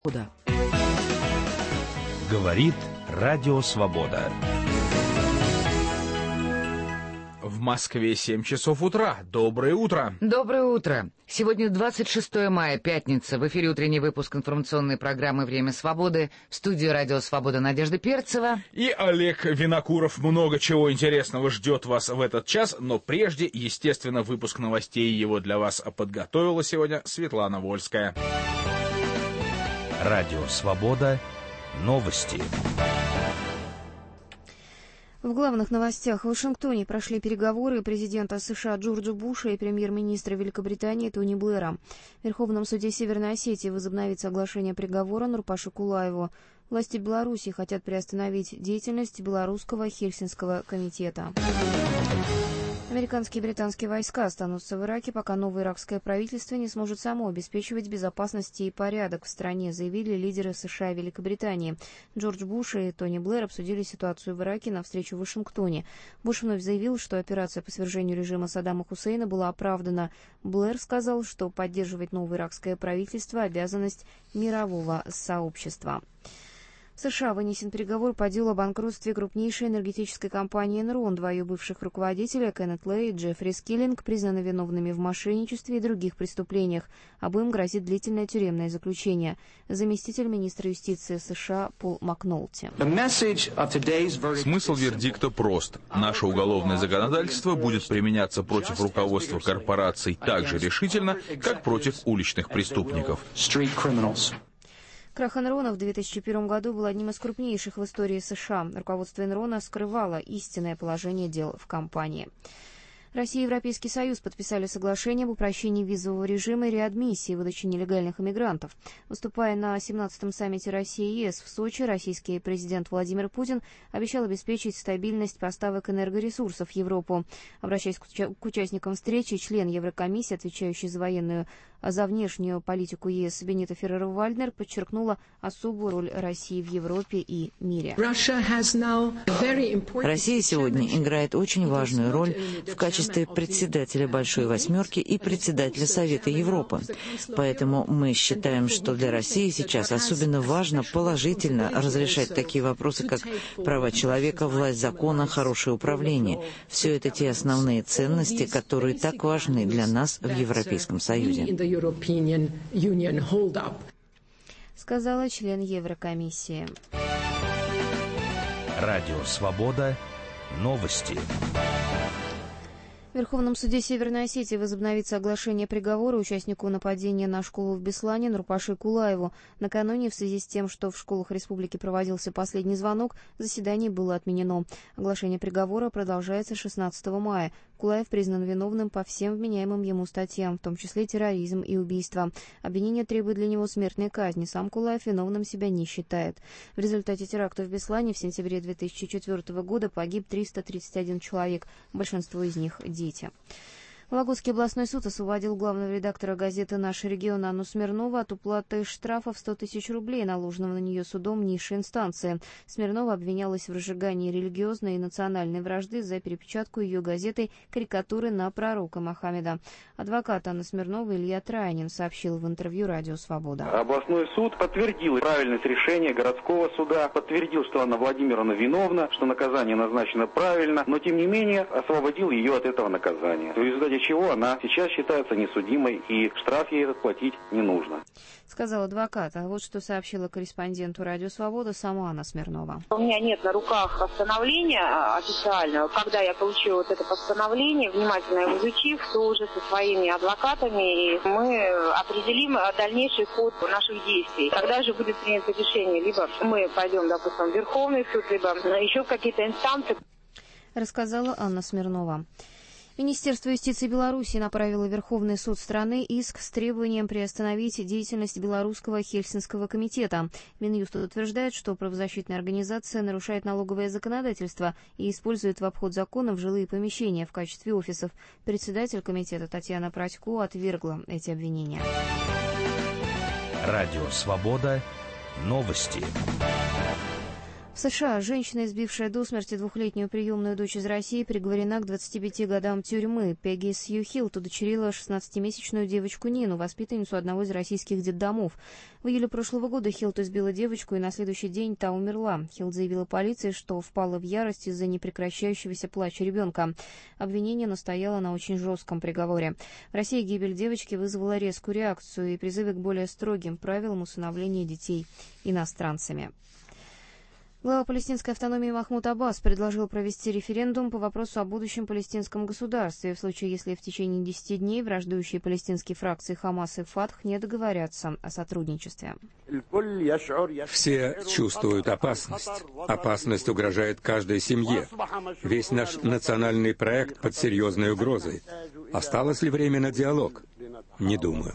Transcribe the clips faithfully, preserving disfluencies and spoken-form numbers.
Говорит Радио Свобода. В Москве семь часов утра. Доброе утро. Доброе утро. Сегодня двадцать шестое мая, пятница. В эфире утренний выпуск информационной программы «Время свободы». В студии Радио Свобода Надежда Перцева. И Олег Винокуров. Много чего интересного ждет вас в этот час. Но прежде, естественно, выпуск новостей его для вас подготовила сегодня Светлана Вольская. Радио Свобода. Новости. В главных новостях. В Вашингтоне прошли переговоры президента США Джорджа Буша и премьер-министра Великобритании Тони Блэра. В Верховном суде Северной Осетии возобновится оглашение приговора Нурпаше Кулаеву. Власти Беларуси хотят приостановить деятельность Белорусского Хельсинского комитета. Американские и британские войска останутся в Ираке, пока новое иракское правительство не сможет само обеспечивать безопасность и порядок в стране, заявили лидеры США и Великобритании. Джордж Буш и Тони Блэр обсудили ситуацию в Ираке на встрече в Вашингтоне. Буш вновь заявил, что операция по свержению режима Саддама Хусейна была оправдана. Блэр сказал, что поддерживать новое иракское правительство – обязанность мирового сообщества. В США вынесен приговор по делу о банкротстве крупнейшей энергетической компании Enron. Два ее бывших руководителя, Кеннет Лэй и Джеффри Скиллинг, признаны виновными в мошенничестве и других преступлениях. Обоим грозит длительное тюремное заключение. Заместитель министра юстиции США Пол Макнолти. Смысл вердикта прост. Наше уголовное законодательство будет применяться против руководства корпораций так же решительно, как против уличных преступников. Крах Enron в две тысячи первом году был одним из крупнейших в истории США. Руководство Enron скрывало истинное положение дел в компании. Россия и Европейский Союз подписали соглашение об упрощении визового режима и реадмиссии выдачи нелегальных иммигрантов. Выступая на семнадцатом саммите России и ЕС в Сочи, российский президент Владимир Путин обещал обеспечить стабильность поставок энергоресурсов в Европу. Обращаясь к, уча- к участникам встречи, член Еврокомиссии, отвечающий за военную, за внешнюю политику ЕС Бенито Феррero-Вальднер, подчеркнула особую роль России в Европе и мире. Россия сегодня играет очень важную роль в качестве председателя Большой Восьмерки и председателя Совета Европы. Поэтому мы считаем, что для России сейчас особенно важно положительно разрешать такие вопросы, как права человека, власть закона, хорошее управление. Все это те основные ценности, которые так важны для нас в Европейском Союзе. Сказала член Еврокомиссии. Радио Свобода. Новости. В Верховном суде Северной Осетии возобновится оглашение приговора участнику нападения на школу в Беслане Нурпаше Кулаеву. Накануне, в связи с тем, что в школах республики проводился последний звонок, заседание было отменено. Оглашение приговора продолжается шестнадцатого мая. Кулаев признан виновным по всем вменяемым ему статьям, в том числе терроризм и убийство. Обвинение требует для него смертной казни. Сам Кулаев виновным себя не считает. В результате теракта в Беслане в сентябре две тысячи четвёртого года погиб триста тридцать один человек, большинство из них – дети. Вологодский областной суд освободил главного редактора газеты «Наш регион» Анну Смирнову от уплаты штрафа в сто тысяч рублей, наложенного на нее судом низшей инстанции. Смирнова обвинялась в разжигании религиозной и национальной вражды за перепечатку ее газетой карикатуры на пророка Мохаммеда. Адвокат Анны Смирновой Илья Траянин сообщил в интервью «Радио Свобода». Областной суд подтвердил правильность решения городского суда, подтвердил, что Анна Владимировна виновна, что наказание назначено правильно, но тем не менее освободил ее от этого наказания. В результате чего она сейчас считается несудимой, и штраф ей этот платить не нужно. Сказал адвокат. А вот что сообщила корреспонденту «Радио Свобода» сама Анна Смирнова. У меня нет на руках постановления официального. Когда я получила вот это постановление, внимательно его изучив, то уже со своими адвокатами мы определим дальнейший ход наших действий. Когда же будет принято решение, либо мы пойдем, допустим, в Верховный суд, либо еще в какие-то инстанции. Рассказала Анна Смирнова. Министерство юстиции Беларуси направило в Верховный суд страны иск с требованием приостановить деятельность Белорусского Хельсинского комитета. Минюст утверждает, что правозащитная организация нарушает налоговое законодательство и использует в обход законов жилые помещения в качестве офисов. Председатель комитета Татьяна Пратько отвергла эти обвинения. Радио Свобода. Новости. В США женщина, избившая до смерти двухлетнюю приемную дочь из России, приговорена к двадцати пяти годам тюрьмы. Пегги Сью Хилт удочерила шестнадцатимесячную девочку Нину, воспитанницу одного из российских детдомов. В июле прошлого года Хилт избила девочку, и на следующий день та умерла. Хилт заявила полиции, что впала в ярость из-за непрекращающегося плача ребенка. Обвинение настояло на очень жестком приговоре. В России гибель девочки вызвала резкую реакцию и призывы к более строгим правилам усыновления детей иностранцами. Глава палестинской автономии Махмуд Аббас предложил провести референдум по вопросу о будущем палестинском государстве в случае, если в течение десяти дней враждующие палестинские фракции Хамас и Фатх не договорятся о сотрудничестве. Все чувствуют опасность. Опасность угрожает каждой семье. Весь наш национальный проект под серьезной угрозой. Осталось ли время на диалог? Не думаю.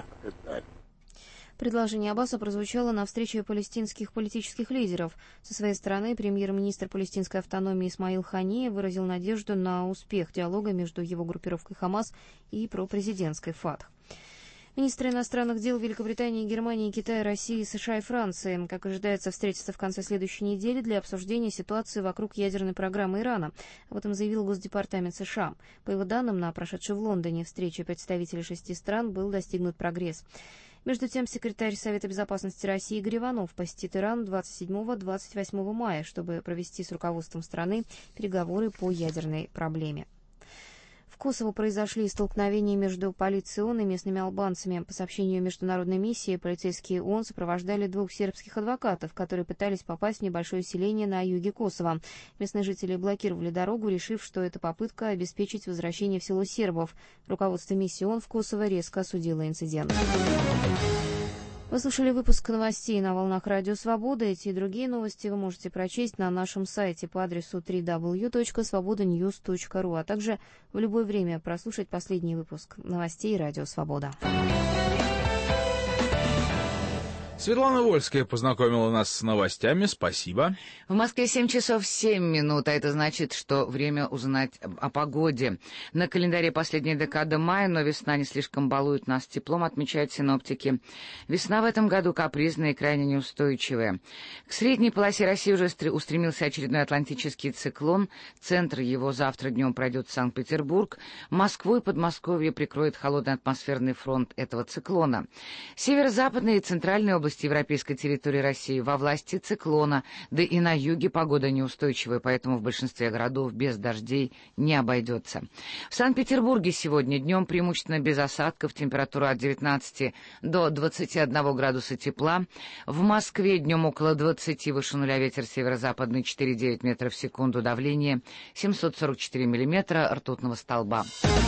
Предложение Аббаса прозвучало на встрече палестинских политических лидеров. Со своей стороны, премьер-министр палестинской автономии Исмаил Хания выразил надежду на успех диалога между его группировкой Хамас и пропрезидентской Фатх. Министры иностранных дел Великобритании, Германии, Китая, России, США и Франции, как ожидается, встретятся в конце следующей недели для обсуждения ситуации вокруг ядерной программы Ирана. Об этом заявил Госдепартамент США. По его данным, на прошедшей в Лондоне встрече представителей шести стран был достигнут прогресс. Между тем, секретарь Совета безопасности России Игорь Иванов посетит Иран двадцать седьмого — двадцать восьмого мая, чтобы провести с руководством страны переговоры по ядерной проблеме. В Косово произошли столкновения между полицией ООН и местными албанцами. По сообщению международной миссии, полицейские ООН сопровождали двух сербских адвокатов, которые пытались попасть в небольшое селение на юге Косово. Местные жители блокировали дорогу, решив, что это попытка обеспечить возвращение в село сербов. Руководство миссии ООН в Косово резко осудило инцидент. Вы слушали выпуск новостей на волнах Радио Свобода. Эти и другие новости вы можете прочесть на нашем сайте по адресу дабл ю дабл ю дабл ю точка свобода ньюс точка ру, а также в любое время прослушать последний выпуск новостей Радио Свобода. Светлана Вольская познакомила нас с новостями. Спасибо. В Москве семь часов семь минут, а это значит, что время узнать о погоде. На календаре последняя декада мая, но весна не слишком балует нас теплом, отмечают синоптики. Весна в этом году капризная и крайне неустойчивая. К средней полосе России уже устремился очередной атлантический циклон. Центр его завтра днем пройдет в Санкт-Петербург. Москву и Подмосковье прикроет холодный атмосферный фронт этого циклона. Северо-западные и центральные области европейской территории России во власти циклона, да и на юге погода неустойчивая, поэтому в большинстве городов без дождей не обойдется. В Санкт-Петербурге сегодня днем преимущественно без осадков, температура от девятнадцати до двадцати одного градуса тепла. В Москве днем около двадцати, выше нуля ветер северо-западный четыре целых девять десятых метра в секунду, давление семьсот сорок четыре миллиметра ртутного столба.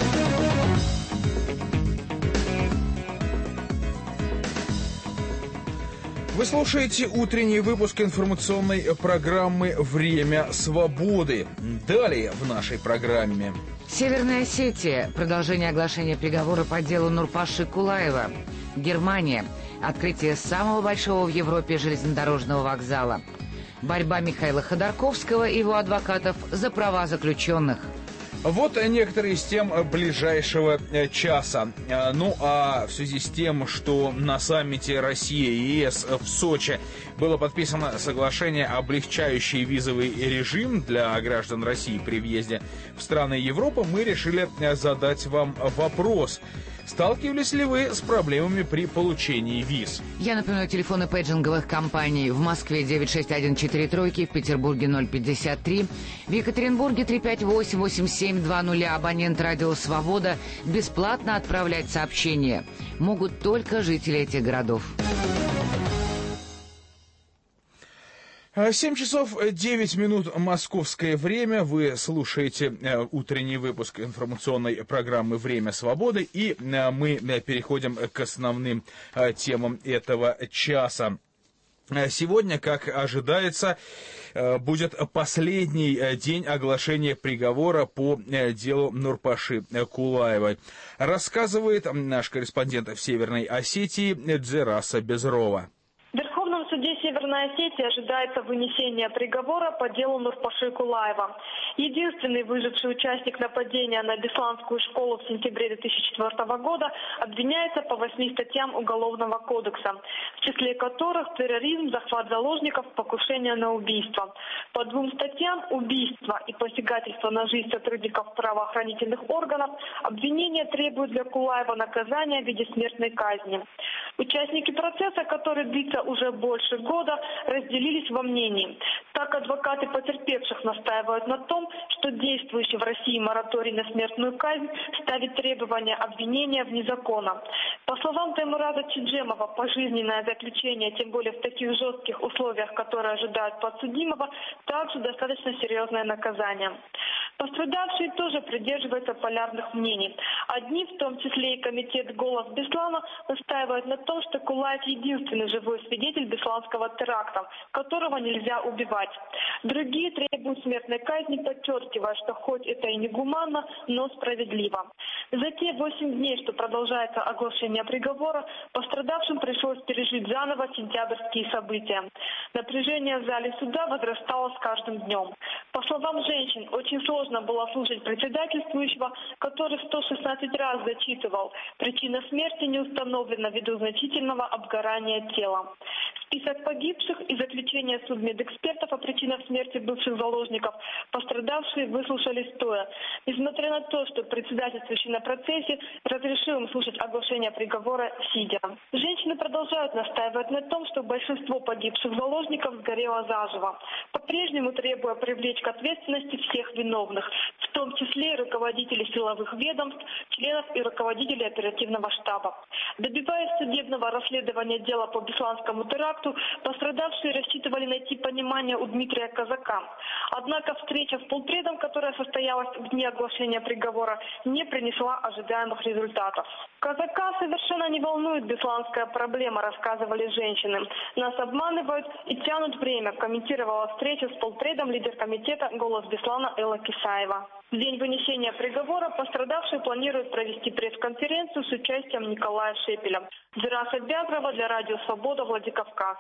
Вы слушаете утренний выпуск информационной программы «Время свободы». Далее в нашей программе. Северная Осетия. Продолжение оглашения приговора по делу Нурпаши Кулаева. Германия. Открытие самого большого в Европе железнодорожного вокзала. Борьба Михаила Ходорковского и его адвокатов за права заключенных. Вот некоторые из тем ближайшего часа. Ну, а в связи с тем, что на саммите Россия и ЕС в Сочи было подписано соглашение, облегчающее визовый режим для граждан России при въезде в страны Европы, мы решили задать вам вопрос. Сталкивались ли вы с проблемами при получении виз? Я напоминаю, телефоны пейджинговых компаний: в Москве девять шесть один четыре тройки, в Петербурге ноль пятьдесят три, в Екатеринбурге три пять восемь восемь семь два нуля. Абонент Радио Свобода бесплатно отправлять сообщения могут только жители этих городов. семь часов девять минут московское время. Вы слушаете э, утренний выпуск информационной программы «Время свободы». И э, мы э, переходим к основным э, темам этого часа. Сегодня, как ожидается, будет последний день оглашения приговора по делу Нурпаши Кулаевой. Рассказывает наш корреспондент в Северной Осетии Дзераса Безрова. В Верховном суде Северной Осетии ожидается вынесение приговора по делу Нурпаши Кулаева. Единственный выживший участник нападения на Бесланскую школу в сентябре две тысячи четвёртого года обвиняется по восьми статьям Уголовного кодекса, в числе которых терроризм, захват заложников, покушение на убийство. По двум статьям убийство и посягательство на жизнь сотрудников правоохранительных органов обвинение требует для Кулаева наказания в виде смертной казни. Участники процесса, который длится уже больше года, разделились во мнении. Так адвокаты потерпевших настаивают на том, что действующий в России мораторий на смертную казнь ставит требования обвинения вне закона. По словам Таймураза Чиджемова, пожизненное заключение, тем более в таких жестких условиях, которые ожидают подсудимого, также достаточно серьезное наказание. Пострадавшие тоже придерживаются полярных мнений. Одни, в том числе и комитет «Голос Беслана», настаивают на том, что Кулаев единственный живой свидетель бесланского теракта, которого нельзя убивать. Другие требуют смертной казни, подчеркивая, что хоть это и негуманно, но справедливо. За те восемь дней, что продолжается оглашение приговора, пострадавшим пришлось пережить заново сентябрьские события. Напряжение в зале суда возрастало с каждым днем. По словам женщин, очень сложно было слушать председательствующего, который сто шестнадцать раз зачитывал: причина смерти не установлена ввиду значительного обгорания тела. Список погибших и заключение судмедэкспертов о причинах смерти бывших заложников пострадавшие выслушали стоя. Несмотря на то, что председательствующий на процессе разрешил им слушать оглашение приговора сидя. Женщины продолжают настаивать на том, что большинство погибших заложников сгорело заживо, по-прежнему требуя привлечь к ответственности всех виновных, в том числе и руководителей силовых ведомств, членов и руководителей оперативного штаба. Добиваясь судебного расследования дела по Бесланскому теракту, пострадавшие рассчитывали найти понимание у Дмитрия Казака. Однако встреча с полпредом, которая состоялась в дни оглашения приговора, не принесла ожидаемых результатов. Казака совершенно не волнует бесланская проблема, рассказывали женщины. Нас обманывают и тянут время, комментировала встречу с полпредом лидер комитета «Голос Беслана» Элла Кисаева. В день вынесения приговора пострадавшие планируют провести пресс-конференцию с участием Николая Шепеля. Зираса Бязрова для Радио Свобода, Владикавказ.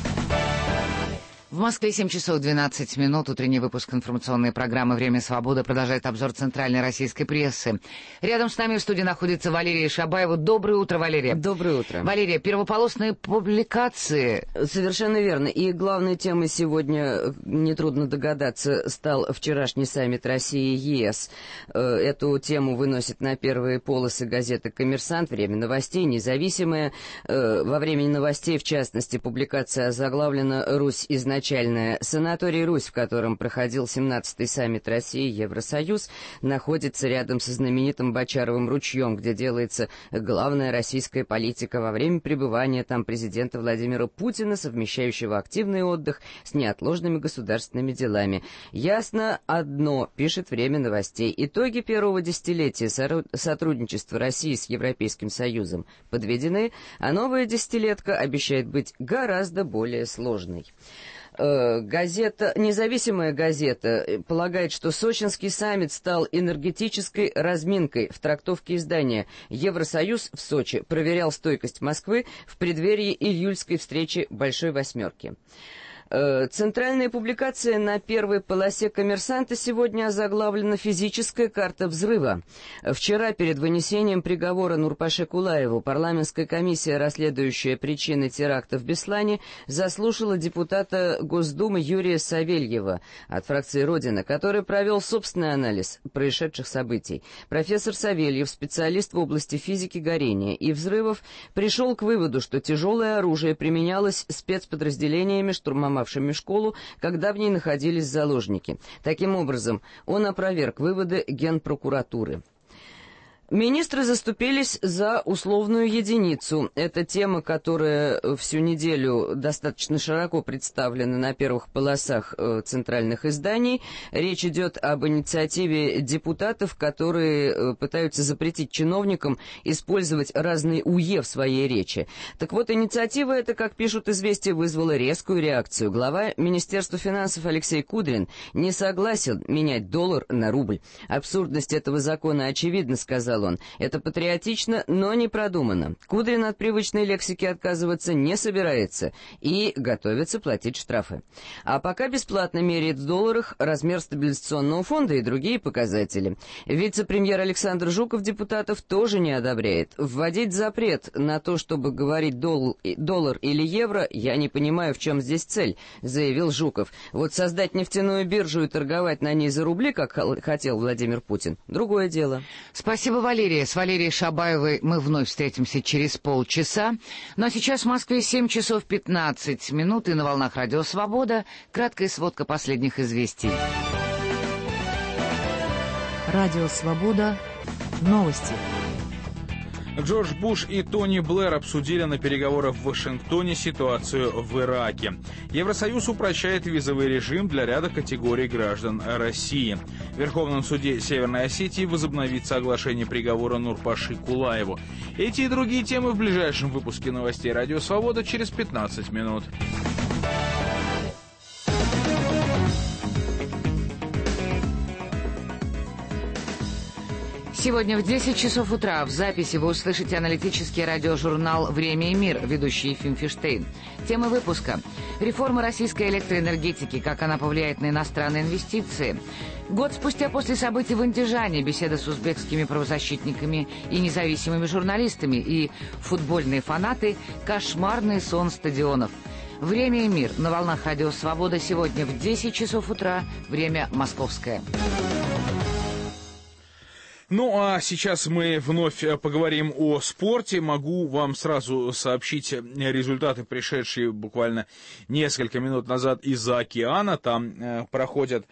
В Москве семь часов двенадцать минут. Утренний выпуск информационной программы «Время свободы» продолжает обзор центральной российской прессы. Рядом с нами в студии находится Валерия Шабаева. Доброе утро, Валерия. Доброе утро. Валерия, первополосные публикации. Совершенно верно. И главной темой сегодня, нетрудно догадаться, стал вчерашний саммит России и ЕС. Эту тему выносит на первые полосы газеты «Коммерсант», «Время новостей», «Независимая». Во «Времени новостей», в частности, публикация озаглавлена «Русь изначально». Санаторий «Русь», в котором проходил семнадцатый саммит России и Евросоюз, находится рядом со знаменитым Бочаровым ручьем, где делается главная российская политика во время пребывания там президента Владимира Путина, совмещающего активный отдых с неотложными государственными делами. Ясно одно, пишет «Время новостей». Итоги первого десятилетия сотрудничества России с Европейским Союзом подведены, а новая десятилетка обещает быть гораздо более сложной. Газета, независимая газета полагает, что сочинский саммит стал энергетической разминкой. В трактовке издания «Евросоюз в Сочи проверял стойкость Москвы в преддверии июльской встречи Большой Восьмерки». Центральная публикация на первой полосе «Коммерсанта» сегодня озаглавлена «Физическая карта взрыва». Вчера перед вынесением приговора Нурпаше Кулаеву парламентская комиссия, расследующая причины теракта в Беслане, заслушала депутата Госдумы Юрия Савельева от фракции «Родина», который провел собственный анализ происшедших событий. Профессор Савельев, специалист в области физики горения и взрывов, пришел к выводу, что тяжелое оружие применялось спецподразделениями, штурмовавшими школу, когда в ней находились заложники. Таким образом, он опроверг выводы Генпрокуратуры. Министры заступились за условную единицу. Это тема, которая всю неделю достаточно широко представлена на первых полосах э, центральных изданий. Речь идет об инициативе депутатов, которые э, пытаются запретить чиновникам использовать разные УЕ в своей речи. Так вот, инициатива эта, как пишут «Известия», вызвала резкую реакцию. Глава Министерства финансов Алексей Кудрин не согласен менять доллар на рубль. Абсурдность этого закона очевидна, сказал продолжал он. «Это патриотично, но не продумано. Кудрин от привычной лексики отказываться не собирается и готовится платить штрафы. А пока бесплатно меряет в долларах размер стабилизационного фонда и другие показатели. Вице-премьер Александр Жуков депутатов тоже не одобряет. Вводить запрет на то, чтобы говорить дол- доллар или евро, я не понимаю, в чем здесь цель», — заявил Жуков. «Вот создать нефтяную биржу и торговать на ней за рубли, как хотел Владимир Путин, другое дело». Спасибо, Валерия. С Валерией Шабаевой мы вновь встретимся через полчаса. Ну а сейчас в Москве семь часов пятнадцать минут, и на волнах Радио Свобода краткая сводка последних известий. Радио Свобода. Новости. Джордж Буш и Тони Блэр обсудили на переговорах в Вашингтоне ситуацию в Ираке. Евросоюз упрощает визовый режим для ряда категорий граждан России. В Верховном суде Северной Осетии возобновится оглашение приговора Нурпаши Кулаеву. Эти и другие темы в ближайшем выпуске новостей Радио Свобода через пятнадцать минут. Сегодня в десять часов утра в записи вы услышите аналитический радиожурнал «Время и мир», ведущий Ефим Фиштейн. Тема выпуска – реформа российской электроэнергетики, как она повлияет на иностранные инвестиции. Год спустя после событий в Андижане беседа с узбекскими правозащитниками и независимыми журналистами, и футбольные фанаты – кошмарный сон стадионов. «Время и мир» на волнах Радио Свобода сегодня в десять часов утра, время московское. Ну, а сейчас мы вновь поговорим о спорте. Могу вам сразу сообщить результаты, пришедшие буквально несколько минут назад из-за океана. Там э, проходят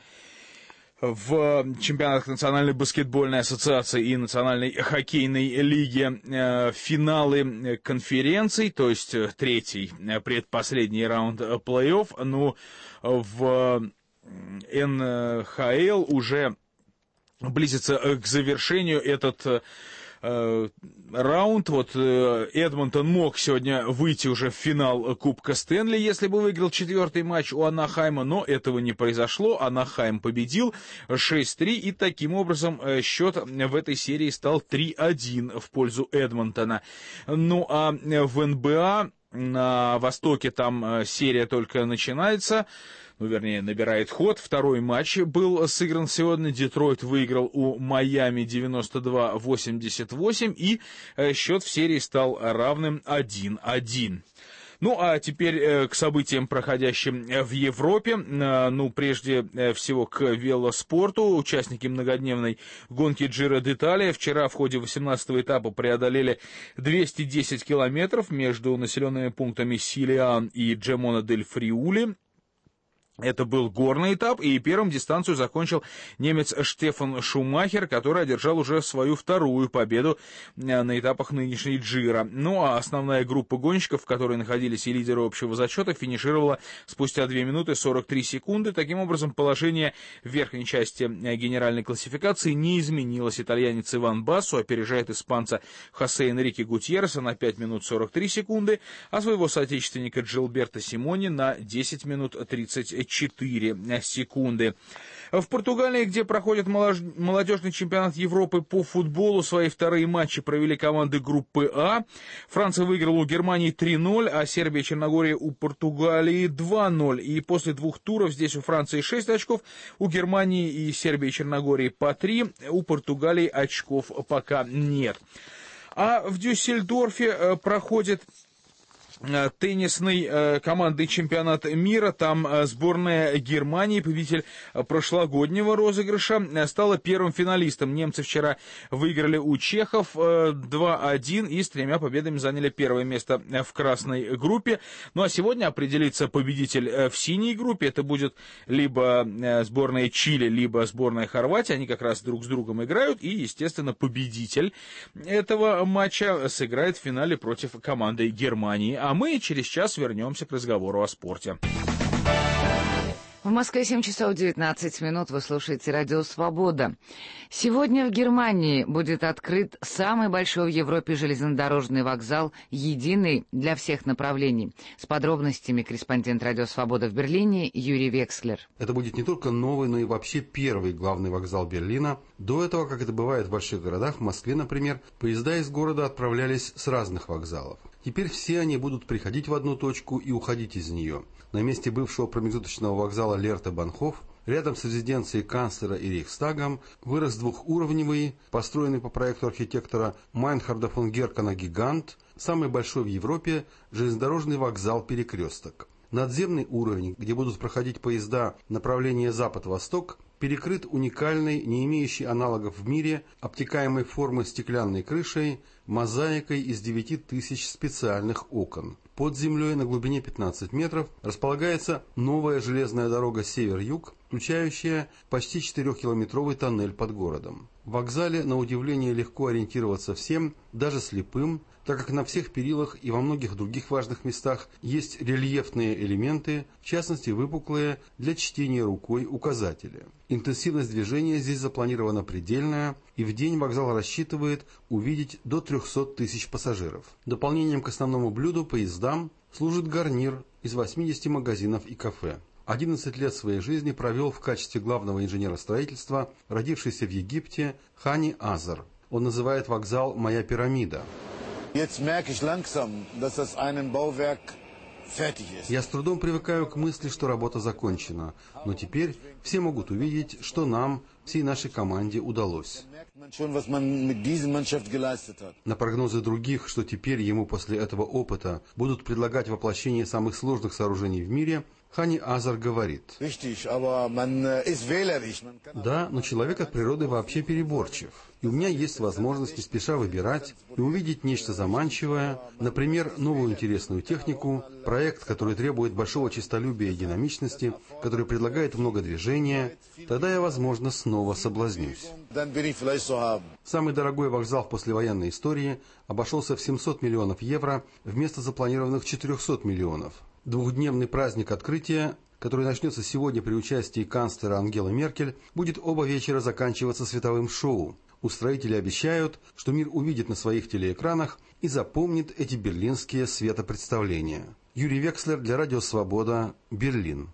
в чемпионатах Национальной баскетбольной ассоциации и Национальной хоккейной лиги э, финалы конференций, то есть третий, предпоследний раунд плей-офф. Ну, в эн ха эл уже близится к завершению этот э, раунд. Вот э, Эдмонтон мог сегодня выйти уже в финал Кубка Стэнли, если бы выиграл четвертый матч у Анахайма, но этого не произошло. Анахайм победил шесть три, и таким образом э, счет в этой серии стал три один в пользу Эдмонтона. Ну а в эн бэ а на Востоке там э, серия только начинается. Ну, вернее, набирает ход. Второй матч был сыгран сегодня. Детройт выиграл у Майами девяносто два восемьдесят восемь, и э, счет в серии стал равным один один. Ну, а теперь э, к событиям, проходящим в Европе. Э, ну, прежде всего к велоспорту. Участники многодневной гонки Джиро д'Италия вчера в ходе восемнадцатого этапа преодолели двести десять километров между населенными пунктами Силиан и Джемона-дель-Фриули. Это был горный этап, и первым дистанцию закончил немец Штефан Шумахер, который одержал уже свою вторую победу на этапах нынешней Джиро. Ну а основная группа гонщиков, в которой находились и лидеры общего зачета, финишировала спустя две минуты сорок три секунды. Таким образом, положение в верхней части генеральной классификации не изменилось. Итальянец Иван Бассо опережает испанца Хосе Энрике Гутьерреса на пять минут сорок три секунды, а своего соотечественника Джилберто Симони на десять минут тридцать четыре секунды. В Португалии, где проходит молодежный чемпионат Европы по футболу, свои вторые матчи провели команды группы А. Франция выиграла у Германии три ноль, а Сербия и Черногория у Португалии два ноль. И после двух туров здесь у Франции шесть очков, у Германии и Сербии и Черногории по три, у Португалии очков пока нет. А в Дюссельдорфе проходит теннисный э, командный чемпионат мира. Там э, сборная Германии, победитель э, прошлогоднего розыгрыша, э, стала первым финалистом. Немцы вчера выиграли у чехов э, два один и с тремя победами заняли первое место э, в красной группе. Ну а сегодня определится победитель э, в синей группе. Это будет либо э, сборная Чили, либо сборная Хорватии. Они как раз друг с другом играют. И, естественно, победитель этого матча сыграет в финале против команды Германии. А мы через час вернемся к разговору о спорте. В Москве семь часов девятнадцать минут. Вы слушаете «Радио Свобода». Сегодня в Германии будет открыт самый большой в Европе железнодорожный вокзал, единый для всех направлений. С подробностями корреспондент «Радио Свобода» в Берлине Юрий Векслер. Это будет не только новый, но и вообще первый главный вокзал Берлина. До этого, как это бывает в больших городах, в Москве, например, поезда из города отправлялись с разных вокзалов. Теперь все они будут приходить в одну точку и уходить из нее. На месте бывшего промежуточного вокзала Лерте-Банхоф, рядом с резиденцией канцлера и Рейхстагом, вырос двухуровневый, построенный по проекту архитектора Майнхарда фон Геркена гигант, самый большой в Европе железнодорожный вокзал-перекресток. Надземный уровень, где будут проходить поезда направления запад-восток, перекрыт уникальной, не имеющей аналогов в мире, обтекаемой формы стеклянной крышей, мозаикой из девяти тысяч специальных окон. Под землей на глубине пятнадцать метров располагается новая железная дорога север-юг, включающая почти четырехкилометровый тоннель под городом. В вокзале, на удивление, легко ориентироваться всем, даже слепым, так как на всех перилах и во многих других важных местах есть рельефные элементы, в частности выпуклые для чтения рукой указатели. Интенсивность движения здесь запланирована предельная, и в день вокзал рассчитывает увидеть до трехсот тысяч пассажиров. Дополнением к основному блюду поездам служит гарнир из восьмидесяти магазинов и кафе. одиннадцать лет своей жизни провел в качестве главного инженера строительства родившийся в Египте Хани Азар. Он называет вокзал «Моя пирамида». Я с трудом привыкаю к мысли, что работа закончена, но теперь все могут увидеть, что нам, всей нашей команде, удалось. На прогнозы других, что теперь ему после этого опыта будут предлагать воплощение самых сложных сооружений в мире, Хани Азар говорит: «Да, но человек от природы вообще переборчив. И у меня есть возможность не спеша выбирать и увидеть нечто заманчивое, например, новую интересную технику, проект, который требует большого честолюбия и динамичности, который предлагает много движения. Тогда я, возможно, снова соблазнюсь». Самый дорогой вокзал в послевоенной истории обошелся в семьсот миллионов евро вместо запланированных четырехсот миллионов. Двухдневный праздник открытия, который начнется сегодня при участии канцлера Ангелы Меркель, будет оба вечера заканчиваться световым шоу. Устроители обещают, что мир увидит на своих телеэкранах и запомнит эти берлинские светопредставления. Юрий Векслер для Радио Свобода, Берлин.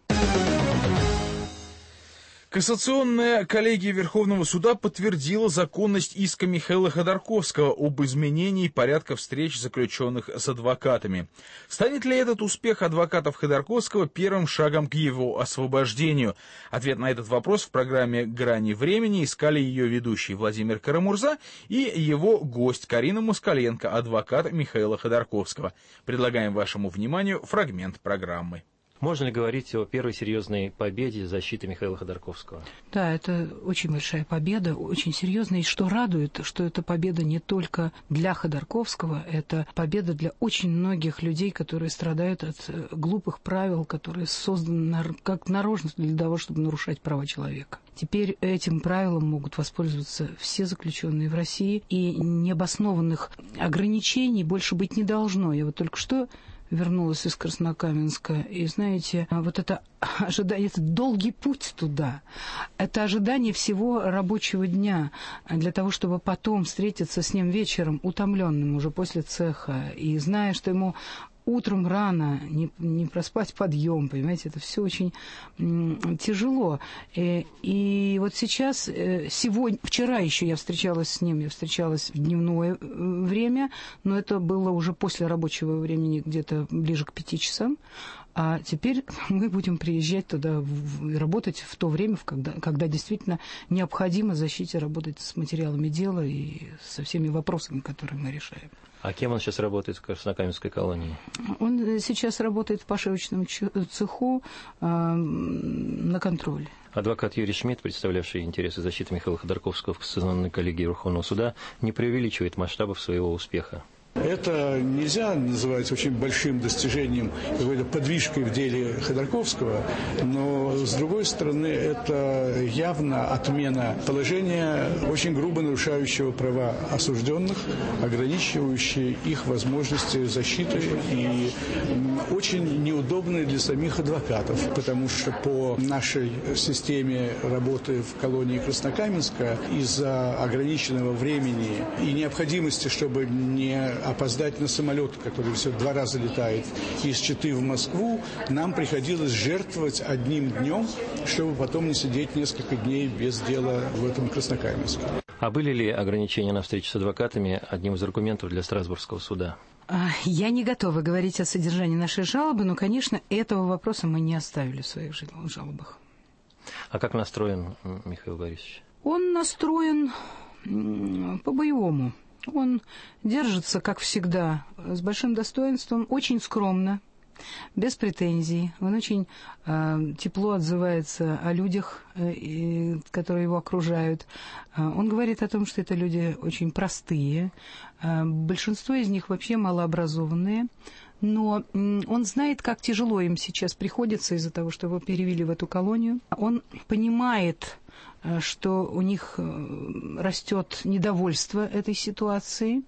Кассационная коллегия Верховного суда подтвердила законность иска Михаила Ходорковского об изменении порядка встреч, заключенных с адвокатами. Станет ли этот успех адвокатов Ходорковского первым шагом к его освобождению? Ответ на этот вопрос в программе «Грани времени» искали ее ведущий Владимир Карамурза и его гость Карина Москаленко, адвокат Михаила Ходорковского. Предлагаем вашему вниманию фрагмент программы. Можно ли говорить о первой серьезной победе защиты Михаила Ходорковского? Да, это очень большая победа, очень серьезная. И что радует, что это победа не только для Ходорковского, это победа для очень многих людей, которые страдают от глупых правил, которые созданы как нарочно для того, чтобы нарушать права человека. Теперь этим правилом могут воспользоваться все заключенные в России, и необоснованных ограничений больше быть не должно. Я вот только что вернулась из Краснокаменска, и, знаете, вот это ожидание, это долгий путь туда, это ожидание всего рабочего дня для того, чтобы потом встретиться с ним вечером, утомленным уже после цеха, и зная, что ему утром рано, не, не проспать подъем, понимаете, это все очень м, тяжело. И, и вот сейчас, сегодня, вчера еще я встречалась с ним, я встречалась в дневное время, но это было уже после рабочего времени, где-то ближе к пяти часам. А теперь мы будем приезжать туда и работать в то время, когда, когда действительно необходимо защите работать с материалами дела и со всеми вопросами, которые мы решаем. А кем он сейчас работает в Краснокаменской колонии? Он сейчас работает в пошивочном цеху э, на контроле. Адвокат Юрий Шмидт, представлявший интересы защиты Михаила Ходорковского в Кассационной коллегии Верховного суда, не преувеличивает масштабов своего успеха. Это нельзя называть очень большим достижением, какой-то подвижкой в деле Ходорковского, но, с другой стороны, это явно отмена положения, очень грубо нарушающего права осужденных, ограничивающие их возможности защиты и очень неудобные для самих адвокатов, потому что по нашей системе работы в колонии Краснокаменска из-за ограниченного времени и необходимости, чтобы не опоздать на самолет, который все два раза летает из Читы в Москву, нам приходилось жертвовать одним днем, чтобы потом не сидеть несколько дней без дела в этом Краснокаменске. А были ли ограничения на встречу с адвокатами одним из аргументов для Страсбургского суда? Я не готова говорить о содержании нашей жалобы, но, конечно, этого вопроса мы не оставили в своих жалобах. А как настроен Михаил Борисович? Он настроен по-боевому. Он держится, как всегда, с большим достоинством, очень скромно, без претензий. Он очень э, тепло отзывается о людях, э, которые его окружают. Э, он говорит о том, что это люди очень простые. Э, большинство из них вообще малообразованные. Но э, он знает, как тяжело им сейчас приходится из-за того, что его перевели в эту колонию. Он понимает, э, что у них э, растет недовольство этой ситуацией.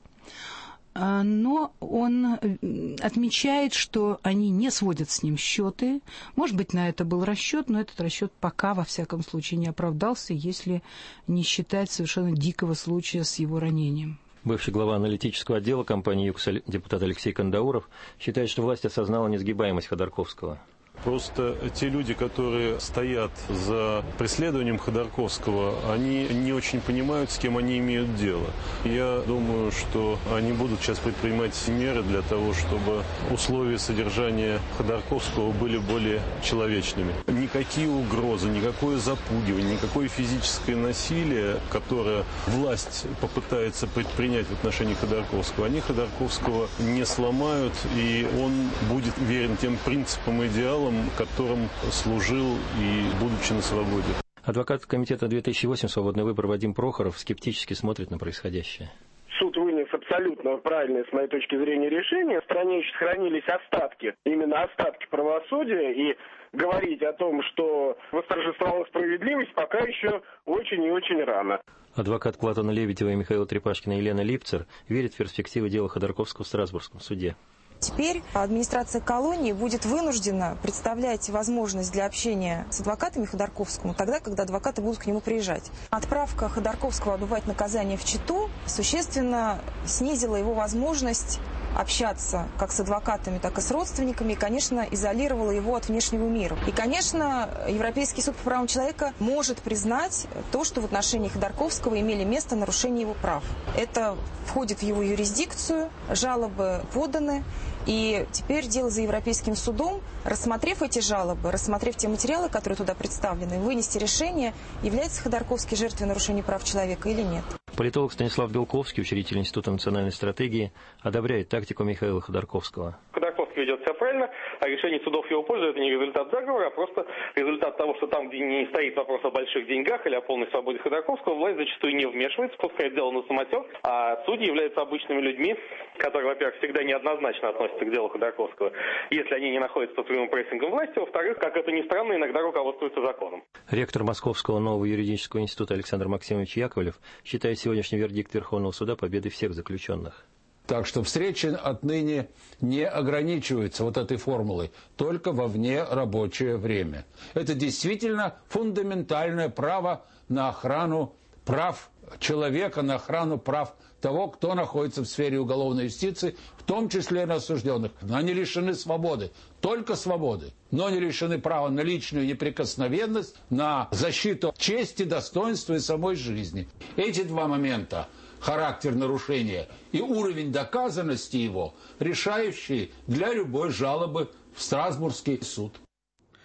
Но он отмечает, что они не сводят с ним счеты. Может быть, на это был расчет, но этот расчет пока, во всяком случае, не оправдался, если не считать совершенно дикого случая с его ранением. Бывший глава аналитического отдела компании «Юкс» депутат Алексей Кандауров считает, что власть осознала несгибаемость Ходорковского. Просто те люди, которые стоят за преследованием Ходорковского, они не очень понимают, с кем они имеют дело. Я думаю, что они будут сейчас предпринимать меры для того, чтобы условия содержания Ходорковского были более человечными. Никакие угрозы, никакое запугивание, никакое физическое насилие, которое власть попытается предпринять в отношении Ходорковского, они Ходорковского не сломают, и он будет верен тем принципам и идеалам, которым служил и будучи на свободе. Адвокат комитета две тысячи восемь «Свободный выбор» Вадим Прохоров скептически смотрит на происходящее. Суд вынес абсолютно правильное, с моей точки зрения, решение. В стране еще сохранились остатки, именно остатки правосудия, и говорить о том, что восторжествовала справедливость, пока еще очень и очень рано. Адвокат Платона Лебедева и Михаила Трепашкина Елена Липцер верит в перспективы дела Ходорковского в Страсбургском суде. Теперь администрация колонии будет вынуждена представлять возможность для общения с адвокатами Ходорковскому тогда, когда адвокаты будут к нему приезжать. Отправка Ходорковского отбывать наказание в Читу существенно снизила его возможность общаться как с адвокатами, так и с родственниками, и, конечно, изолировала его от внешнего мира. И, конечно, Европейский суд по правам человека может признать то, что в отношении Ходорковского имели место нарушение его прав. Это входит в его юрисдикцию, жалобы поданы. И теперь дело за Европейским судом, рассмотрев эти жалобы, рассмотрев те материалы, которые туда представлены, вынести решение, является Ходорковский жертвой нарушения прав человека или нет. Политолог Станислав Белковский, учредитель Института национальной стратегии, одобряет тактику Михаила Ходорковского. Ходорковский ведет все правильно, а решение судов в его пользу – это не результат заговора, а просто результат того, что там, где не стоит вопрос о больших деньгах или о полной свободе Ходорковского, власть зачастую не вмешивается, пускает дело на самотек, а судьи являются обычными людьми, которые, во-первых, всегда неоднозначно относятся к делу Ходорковского, если они не находятся под прямым прессингом власти, во-вторых, как это ни странно, иногда руководствуются законом. Ректор Московского нового юридического института Александр Максимович Яковлев считает сегодняшний вердикт Верховного суда победой всех заключенных. Так что встречи отныне не ограничиваются вот этой формулой, только во внерабочее время. Это действительно фундаментальное право на охрану прав человека, на охрану прав того, кто находится в сфере уголовной юстиции, в том числе и на осужденных. Они лишены свободы, только свободы, но не лишены права на личную неприкосновенность, на защиту чести, достоинства и самой жизни. Эти два момента, характер нарушения и уровень доказанности его, решающие для любой жалобы в Страсбургский суд.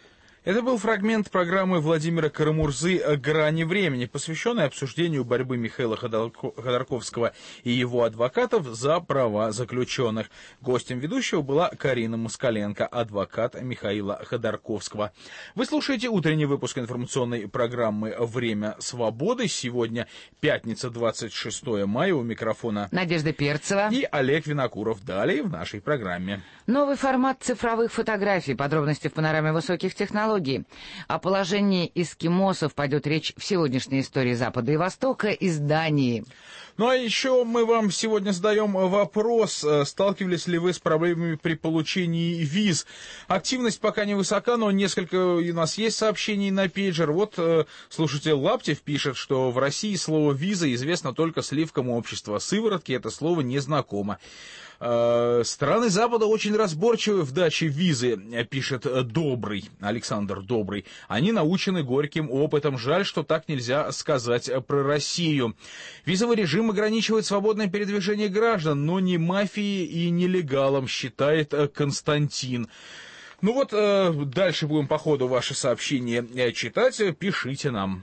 Это был фрагмент программы Владимира Карамурзы «Грани времени», посвященной обсуждению борьбы Михаила Ходорковского и его адвокатов за права заключенных. Гостем ведущего была Карина Москаленко, адвокат Михаила Ходорковского. Вы слушаете утренний выпуск информационной программы «Время свободы». Сегодня пятница, двадцать шестое мая. У микрофона Надежда Перцева и Олег Винокуров. Далее в нашей программе. Новый формат цифровых фотографий. Подробности в панораме высоких технологий. О положении эскимосов пойдет речь в сегодняшней истории Запада и Востока из Дании. Ну а еще мы вам сегодня задаем вопрос, сталкивались ли вы с проблемами при получении виз. Активность пока не высока, но несколько у нас есть сообщений на пейджер. Вот слушатель Лаптев пишет, что в России слово «виза» известно только сливкам общества. Сыворотки это слово не знакомо. Страны Запада очень разборчивы в даче визы, пишет Добрый, Александр Добрый. Они научены горьким опытом. Жаль, что так нельзя сказать про Россию. Визовый режим ограничивает свободное передвижение граждан, но не мафии и нелегалам, считает Константин. Ну вот, дальше будем по ходу ваши сообщения читать. Пишите нам.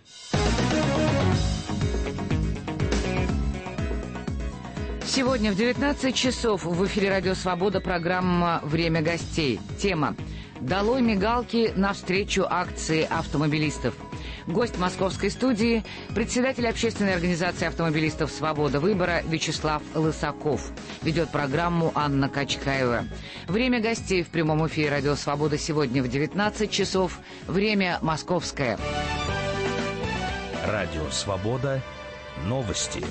Сегодня в девятнадцать часов в эфире «Радио Свобода» программа «Время гостей». Тема «Долой мигалки навстречу акции автомобилистов». Гость московской студии – председатель общественной организации автомобилистов «Свобода выбора» Вячеслав Лысаков. Ведет программу Анна Качкаева. Время гостей в прямом эфире «Радио Свобода» сегодня в девятнадцать часов. Время московское. Радио Свобода. Новости.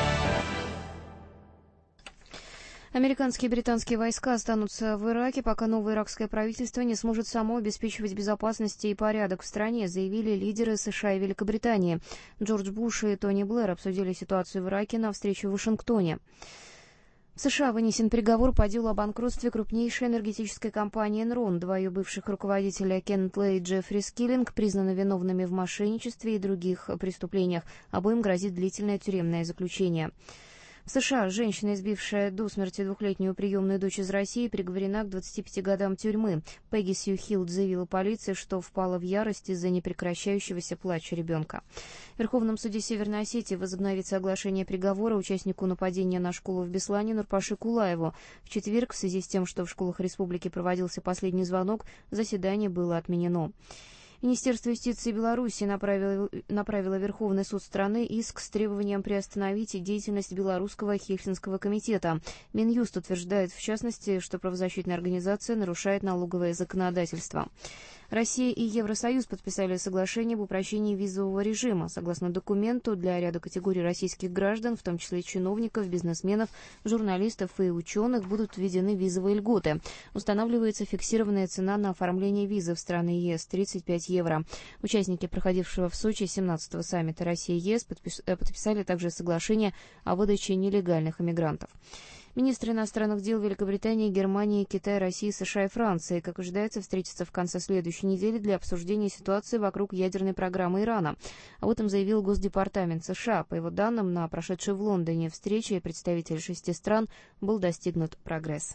Американские и британские войска останутся в Ираке, пока новое иракское правительство не сможет само обеспечивать безопасность и порядок в стране, заявили лидеры США и Великобритании. Джордж Буш и Тони Блэр обсудили ситуацию в Ираке на встрече в Вашингтоне. В США вынесен приговор по делу о банкротстве крупнейшей энергетической компании Enron. Два ее бывших руководителя Кеннет Лэй и Джеффри Скиллинг признаны виновными в мошенничестве и других преступлениях. Обоим грозит длительное тюремное заключение. В США женщина, избившая до смерти двухлетнюю приемную дочь из России, приговорена к двадцати пяти годам тюрьмы. Пегги Сью Хилд заявила полиции, что впала в ярость из-за непрекращающегося плача ребенка. В Верховном суде Северной Осетии возобновится оглашение приговора участнику нападения на школу в Беслане Нурпаше Кулаеву. В четверг, в связи с тем, что в школах республики проводился последний звонок, заседание было отменено. Министерство юстиции Беларуси направило, направило в Верховный суд страны иск с требованием приостановить деятельность Белорусского Хельсинского комитета. Минюст утверждает, в частности, что правозащитная организация нарушает налоговое законодательство. Россия и Евросоюз подписали соглашение об упрощении визового режима. Согласно документу, для ряда категорий российских граждан, в том числе чиновников, бизнесменов, журналистов и ученых, будут введены визовые льготы. Устанавливается фиксированная цена на оформление визы в страны ЕС – тридцать пять евро. Участники проходившего в Сочи семнадцатого саммита Россия-ЕС подписали также соглашение о выдаче нелегальных иммигрантов. Министры иностранных дел Великобритании, Германии, Китая, России, США и Франции, как ожидается, встретятся в конце следующей недели для обсуждения ситуации вокруг ядерной программы Ирана. Об этом заявил Госдепартамент США. По его данным, на прошедшей в Лондоне встрече представителей шести стран был достигнут прогресс.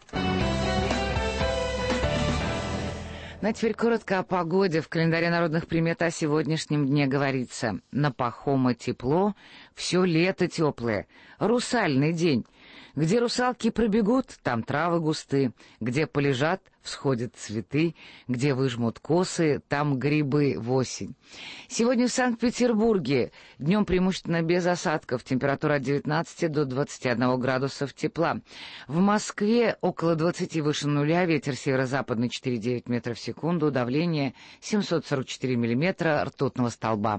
Ну а теперь коротко о погоде. В календаре народных примет о сегодняшнем дне говорится: на Пахома тепло, все лето теплое, русальный день. Где русалки пробегут, там травы густы, где полежат, всходят цветы, где выжмут косы, там грибы в осень. Сегодня в Санкт-Петербурге днем преимущественно без осадков, температура от девятнадцати до двадцати одного градусов тепла. В Москве около двадцати выше нуля, ветер северо-западный четыре целых девять метров в секунду, давление семьсот сорок четыре миллиметра ртутного столба.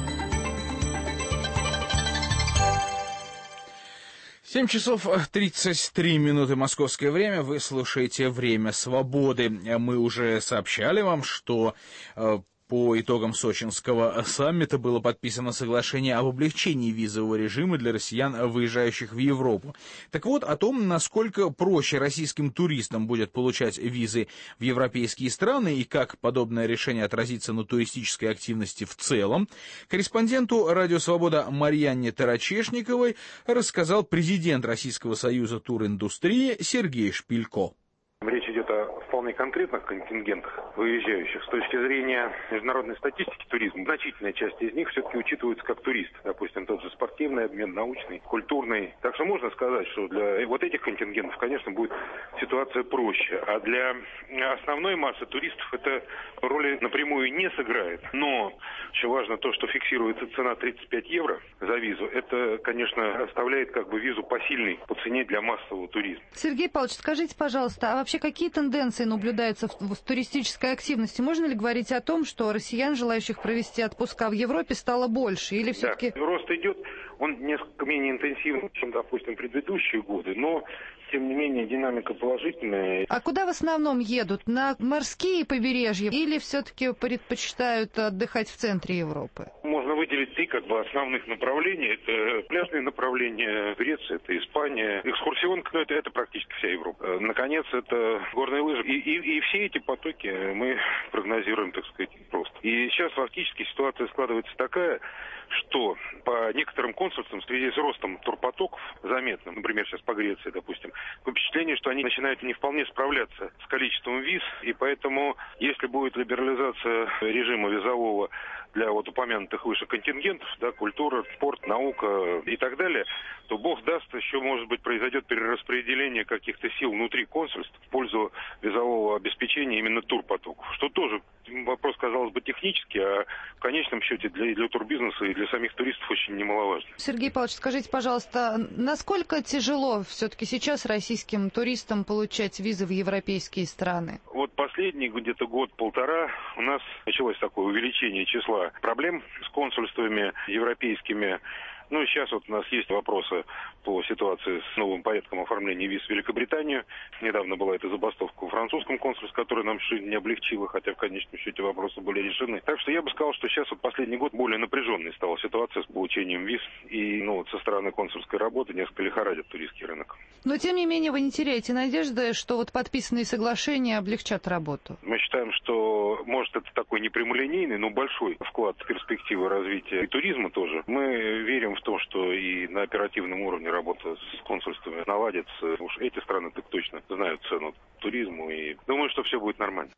семь часов тридцать три минуты московское время. Вы слушаете «Время свободы». Мы уже сообщали вам, что э, по итогам сочинского саммита было подписано соглашение об облегчении визового режима для россиян, выезжающих в Европу. Так вот, о том, насколько проще российским туристам будет получать визы в европейские страны и как подобное решение отразится на туристической активности в целом, корреспонденту «Радио Свобода» Марьяне Тарачешниковой рассказал президент Российского союза туриндустрии Сергей Шпилько. Речь идет о вполне конкретных контингентах выезжающих. С точки зрения международной статистики туризма, значительная часть из них все-таки учитывается как турист. Допустим, тот же спортивный обмен, научный, культурный. Так что можно сказать, что для вот этих контингентов, конечно, будет ситуация проще. А для основной массы туристов это роли напрямую не сыграет. Но еще важно то, что фиксируется цена тридцать пять евро за визу. Это, конечно, оставляет как бы визу посильной по цене для массового туризма. Сергей Павлович, скажите, пожалуйста, а вообще какие тенденции наблюдаются в, в туристической активности? Можно ли говорить о том, что россиян, желающих провести отпуска в Европе, стало больше? Или все-таки... Да, рост идет, он несколько менее интенсивный, чем, допустим, предыдущие годы, но, тем не менее, динамика положительная. А куда в основном едут? На морские побережья или все-таки предпочитают отдыхать в центре Европы? Можно выделить три как бы основных направления. Это пляжные направления, Греция, это Испания. Экскурсионка, ну, это, это практически вся Европа. Наконец, это горные лыжи. И, и, и все эти потоки мы прогнозируем, так сказать, просто. И сейчас фактически ситуация складывается такая, что по некоторым консульствам в связи с ростом турпотоков заметно, например, сейчас по Греции, допустим, впечатление, что они начинают не вполне справляться с количеством виз, и поэтому, если будет либерализация режима визового для вот упомянутых выше контингентов, да, культура, спорт, наука и так далее, то бог даст, еще, может быть, произойдет перераспределение каких-то сил внутри консульств в пользу визового обеспечения именно турпотоков, что тоже вопрос, казалось бы, технический, а в конечном счете для, для турбизнеса и для самих туристов очень немаловажно. Сергей Павлович, скажите, пожалуйста, насколько тяжело все-таки сейчас российским туристам получать визы в европейские страны? Вот последний где-то год-полтора у нас началось такое увеличение числа проблем с консульствами европейскими. Ну, сейчас вот у нас есть вопросы по ситуации с новым порядком оформления виз в Великобританию. Недавно была эта забастовка в французском консульстве, которая нам чуть не облегчила, хотя в конечном счете вопросы были решены. Так что я бы сказал, что сейчас вот последний год более напряженной стала ситуация с получением виз. И ну, вот со стороны консульской работы несколько лихорадит туристский рынок. Но, тем не менее, вы не теряете надежды, что вот подписанные соглашения облегчат работу? Мы считаем, что, может, это такой непрямолинейный, но большой вклад в перспективы развития и туризма тоже. Мы верим в то, что и на оперативном уровне работа с консульствами наладится. Уж эти страны так точно знают цену туризму, и думаю, что все будет нормально.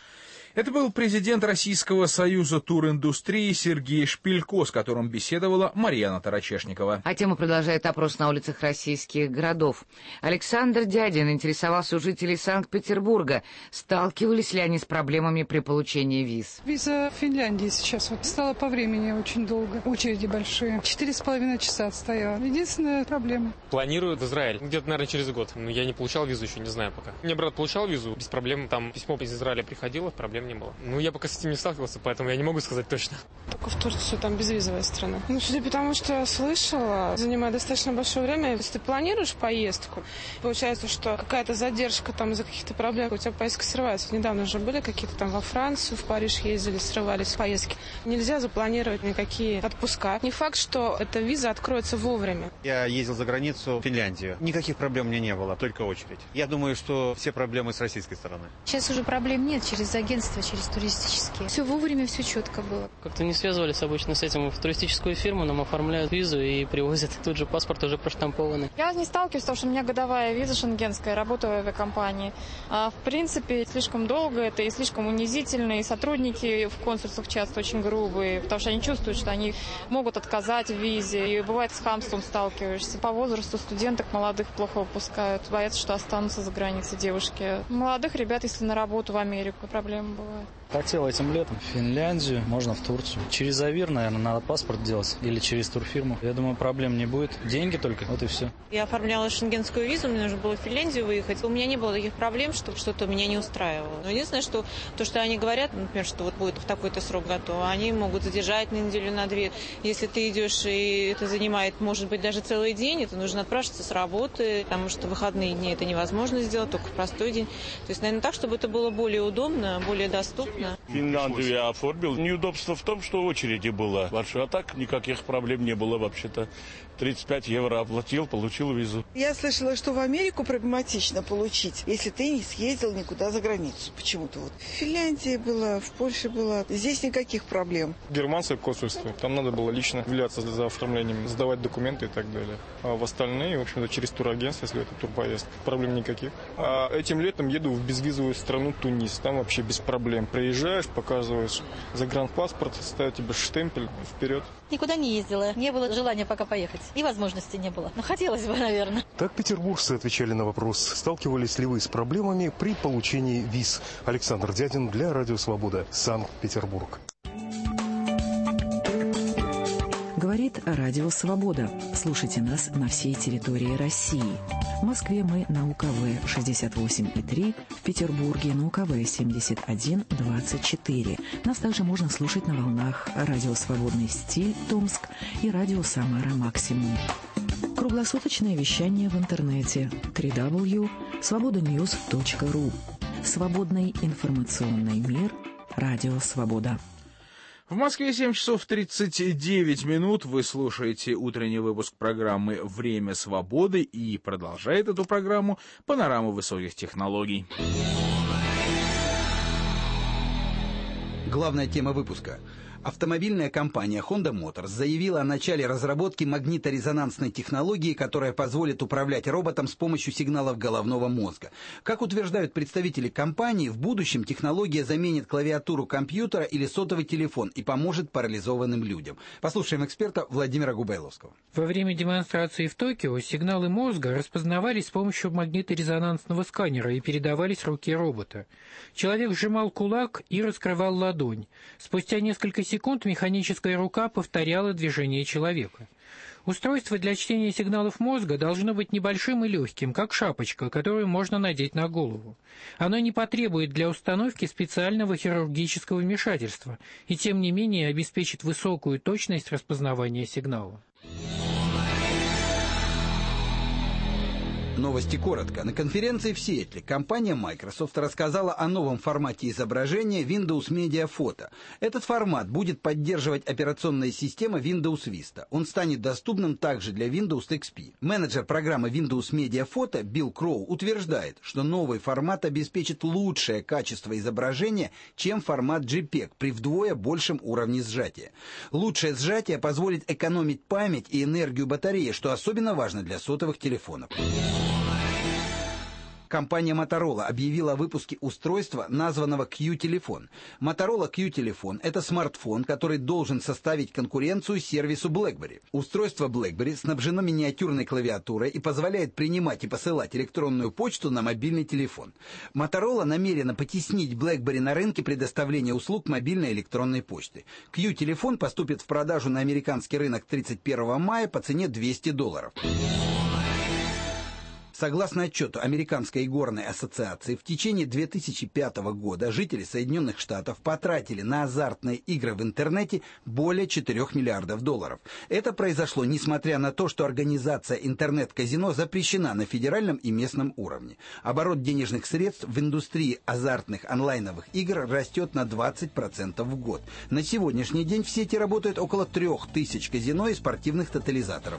Это был президент Российского союза туриндустрии Сергей Шпилько, с которым беседовала Марьяна Тарачешникова. А тему продолжает опрос на улицах российских городов. Александр Дядин интересовался у жителей Санкт-Петербурга, сталкивались ли они с проблемами при получении виз. Виза в Финляндии сейчас вот стала по времени очень долго, очереди большие. Четыре с половиной часа отстояла. Единственная проблема. Планирую в Израиль. Где-то, наверное, через год. Но я не получал визу еще, не знаю пока. У меня брат получал визу, без проблем. Там письмо из Израиля приходило, проблем не было. Ну, я пока с этим не сталкивался, поэтому я не могу сказать точно. Только в Турцию, там безвизовая страна. Ну, судя по тому, что я слышала, занимает достаточно большое время. Если ты планируешь поездку, получается, что какая-то задержка там из-за каких-то проблем, у тебя поездка срывается. Недавно уже были какие-то там во Францию, в Париж ездили, срывались поездки. Нельзя запланировать никакие отпуска. Не факт, что эта виза откроется вовремя. Я ездил за границу в Финляндию. Никаких проблем у меня не было, только очередь. Я думаю, что все проблемы с российской стороны. Сейчас уже проблем нет через агентство, через туристические. Все вовремя, все четко было. Как-то не связывались обычно с этим. В туристическую фирму нам оформляют визу и привозят. Тут же паспорт уже проштампованный. Я не сталкиваюсь, потому что у меня годовая виза шенгенская, работаю в авиакомпании. А в принципе, слишком долго это и слишком унизительно, и сотрудники в консульствах часто очень грубые, потому что они чувствуют, что они могут отказать в визе, и бывает с хамством сталкиваешься. По возрасту студенток молодых плохо выпускают, боятся, что останутся за границей девушки. Молодых ребят, если на работу в Америку, проблемы бывают. Хотел этим летом в Финляндию, можно в Турцию. Через Авир, наверное, надо паспорт делать. Или через турфирму. Я думаю, проблем не будет. Деньги только, вот и все. Я оформляла шенгенскую визу, мне нужно было в Финляндию выехать. У меня не было таких проблем, чтобы что-то меня не устраивало. Но единственное, что то, что они говорят, например, что вот будет в такой-то срок готово, они могут задержать на неделю, на две. Если ты идешь, и это занимает, может быть, даже целый день, это нужно отпрашиваться с работы, потому что в выходные дни это невозможно сделать, только в простой день. То есть, наверное, так, чтобы это было более удобно, более доступно. абсолютно. Финляндию я оформил. Неудобство в том, что очереди было большое, а так никаких проблем не было вообще-то. тридцать пять евро оплатил, получил визу. Я слышала, что в Америку проблематично получить, если ты не съездил никуда за границу. Почему-то вот в Финляндии была, в Польше была. Здесь никаких проблем. Германское консульство. Там надо было лично являться за оформлением, сдавать документы и так далее. А в остальные, в общем-то, через турагентство, если это турпоездка, проблем никаких. А этим летом еду в безвизовую страну Тунис. Там вообще без проблем. Приезжаешь, показываешь загранпаспорт, ставят тебе штемпель, вперед. Никуда не ездила. Не было желания пока поехать. И возможности не было. Но хотелось бы, наверное. Так петербуржцы отвечали на вопрос, сталкивались ли вы с проблемами при получении виз. Александр Дядин для Радио Свобода, Санкт-Петербург. Говорит Радио Свобода. Слушайте нас на всей территории России. В Москве мы на У К В шестьдесят восемь и три, в Петербурге на У К В семьдесят один двадцать четыре. Нас также можно слушать на волнах Радио Свободный стиль Томск и Радио Самара Максимум. Круглосуточное вещание в интернете дабл ю дабл ю дабл ю точка свобода ньюс точка ру. Свободный информационный мир. Радио Свобода. В Москве семь часов тридцать девять минут. Вы слушаете утренний выпуск программы «Время свободы», и продолжает эту программу «Панорама высоких технологий». Главная тема выпуска. Автомобильная компания Honda Motors заявила о начале разработки магниторезонансной технологии, которая позволит управлять роботом с помощью сигналов головного мозга. Как утверждают представители компании, в будущем технология заменит клавиатуру компьютера или сотовый телефон и поможет парализованным людям. Послушаем эксперта Владимира Губайловского. Во время демонстрации в Токио сигналы мозга распознавались с помощью магниторезонансного сканера и передавались руке робота. Человек сжимал кулак и раскрывал ладонь. Спустя несколько секунд механическая рука повторяла движение человека. Устройство для чтения сигналов мозга должно быть небольшим и легким, как шапочка, которую можно надеть на голову. Оно не потребует для установки специального хирургического вмешательства и, тем не менее, обеспечит высокую точность распознавания сигнала. Новости коротко. На конференции в Сиэтле компания Microsoft рассказала о новом формате изображения Windows Media Photo. Этот формат будет поддерживать операционная система Windows Vista. Он станет доступным также для Windows икс пи. Менеджер программы Windows Media Photo Билл Кроу утверждает, что новый формат обеспечит лучшее качество изображения, чем формат джей пег при вдвое большем уровне сжатия. Лучшее сжатие позволит экономить память и энергию батареи, что особенно важно для сотовых телефонов. Компания Motorola объявила о выпуске устройства, названного Q-телефон. Motorola Q-телефон – это смартфон, который должен составить конкуренцию сервису BlackBerry. Устройство BlackBerry снабжено миниатюрной клавиатурой и позволяет принимать и посылать электронную почту на мобильный телефон. Motorola намерена потеснить BlackBerry на рынке предоставления услуг мобильной электронной почты. Q-телефон поступит в продажу на американский рынок тридцать первого мая по цене двести долларов. Согласно отчету Американской игорной ассоциации, в течение две тысячи пятого года жители Соединенных Штатов потратили на азартные игры в интернете более четырёх миллиардов долларов. Это произошло несмотря на то, что организация интернет-казино запрещена на федеральном и местном уровне. Оборот денежных средств в индустрии азартных онлайновых игр растет на двадцать процентов в год. На сегодняшний день в сети работает около трех тысяч казино и спортивных тотализаторов.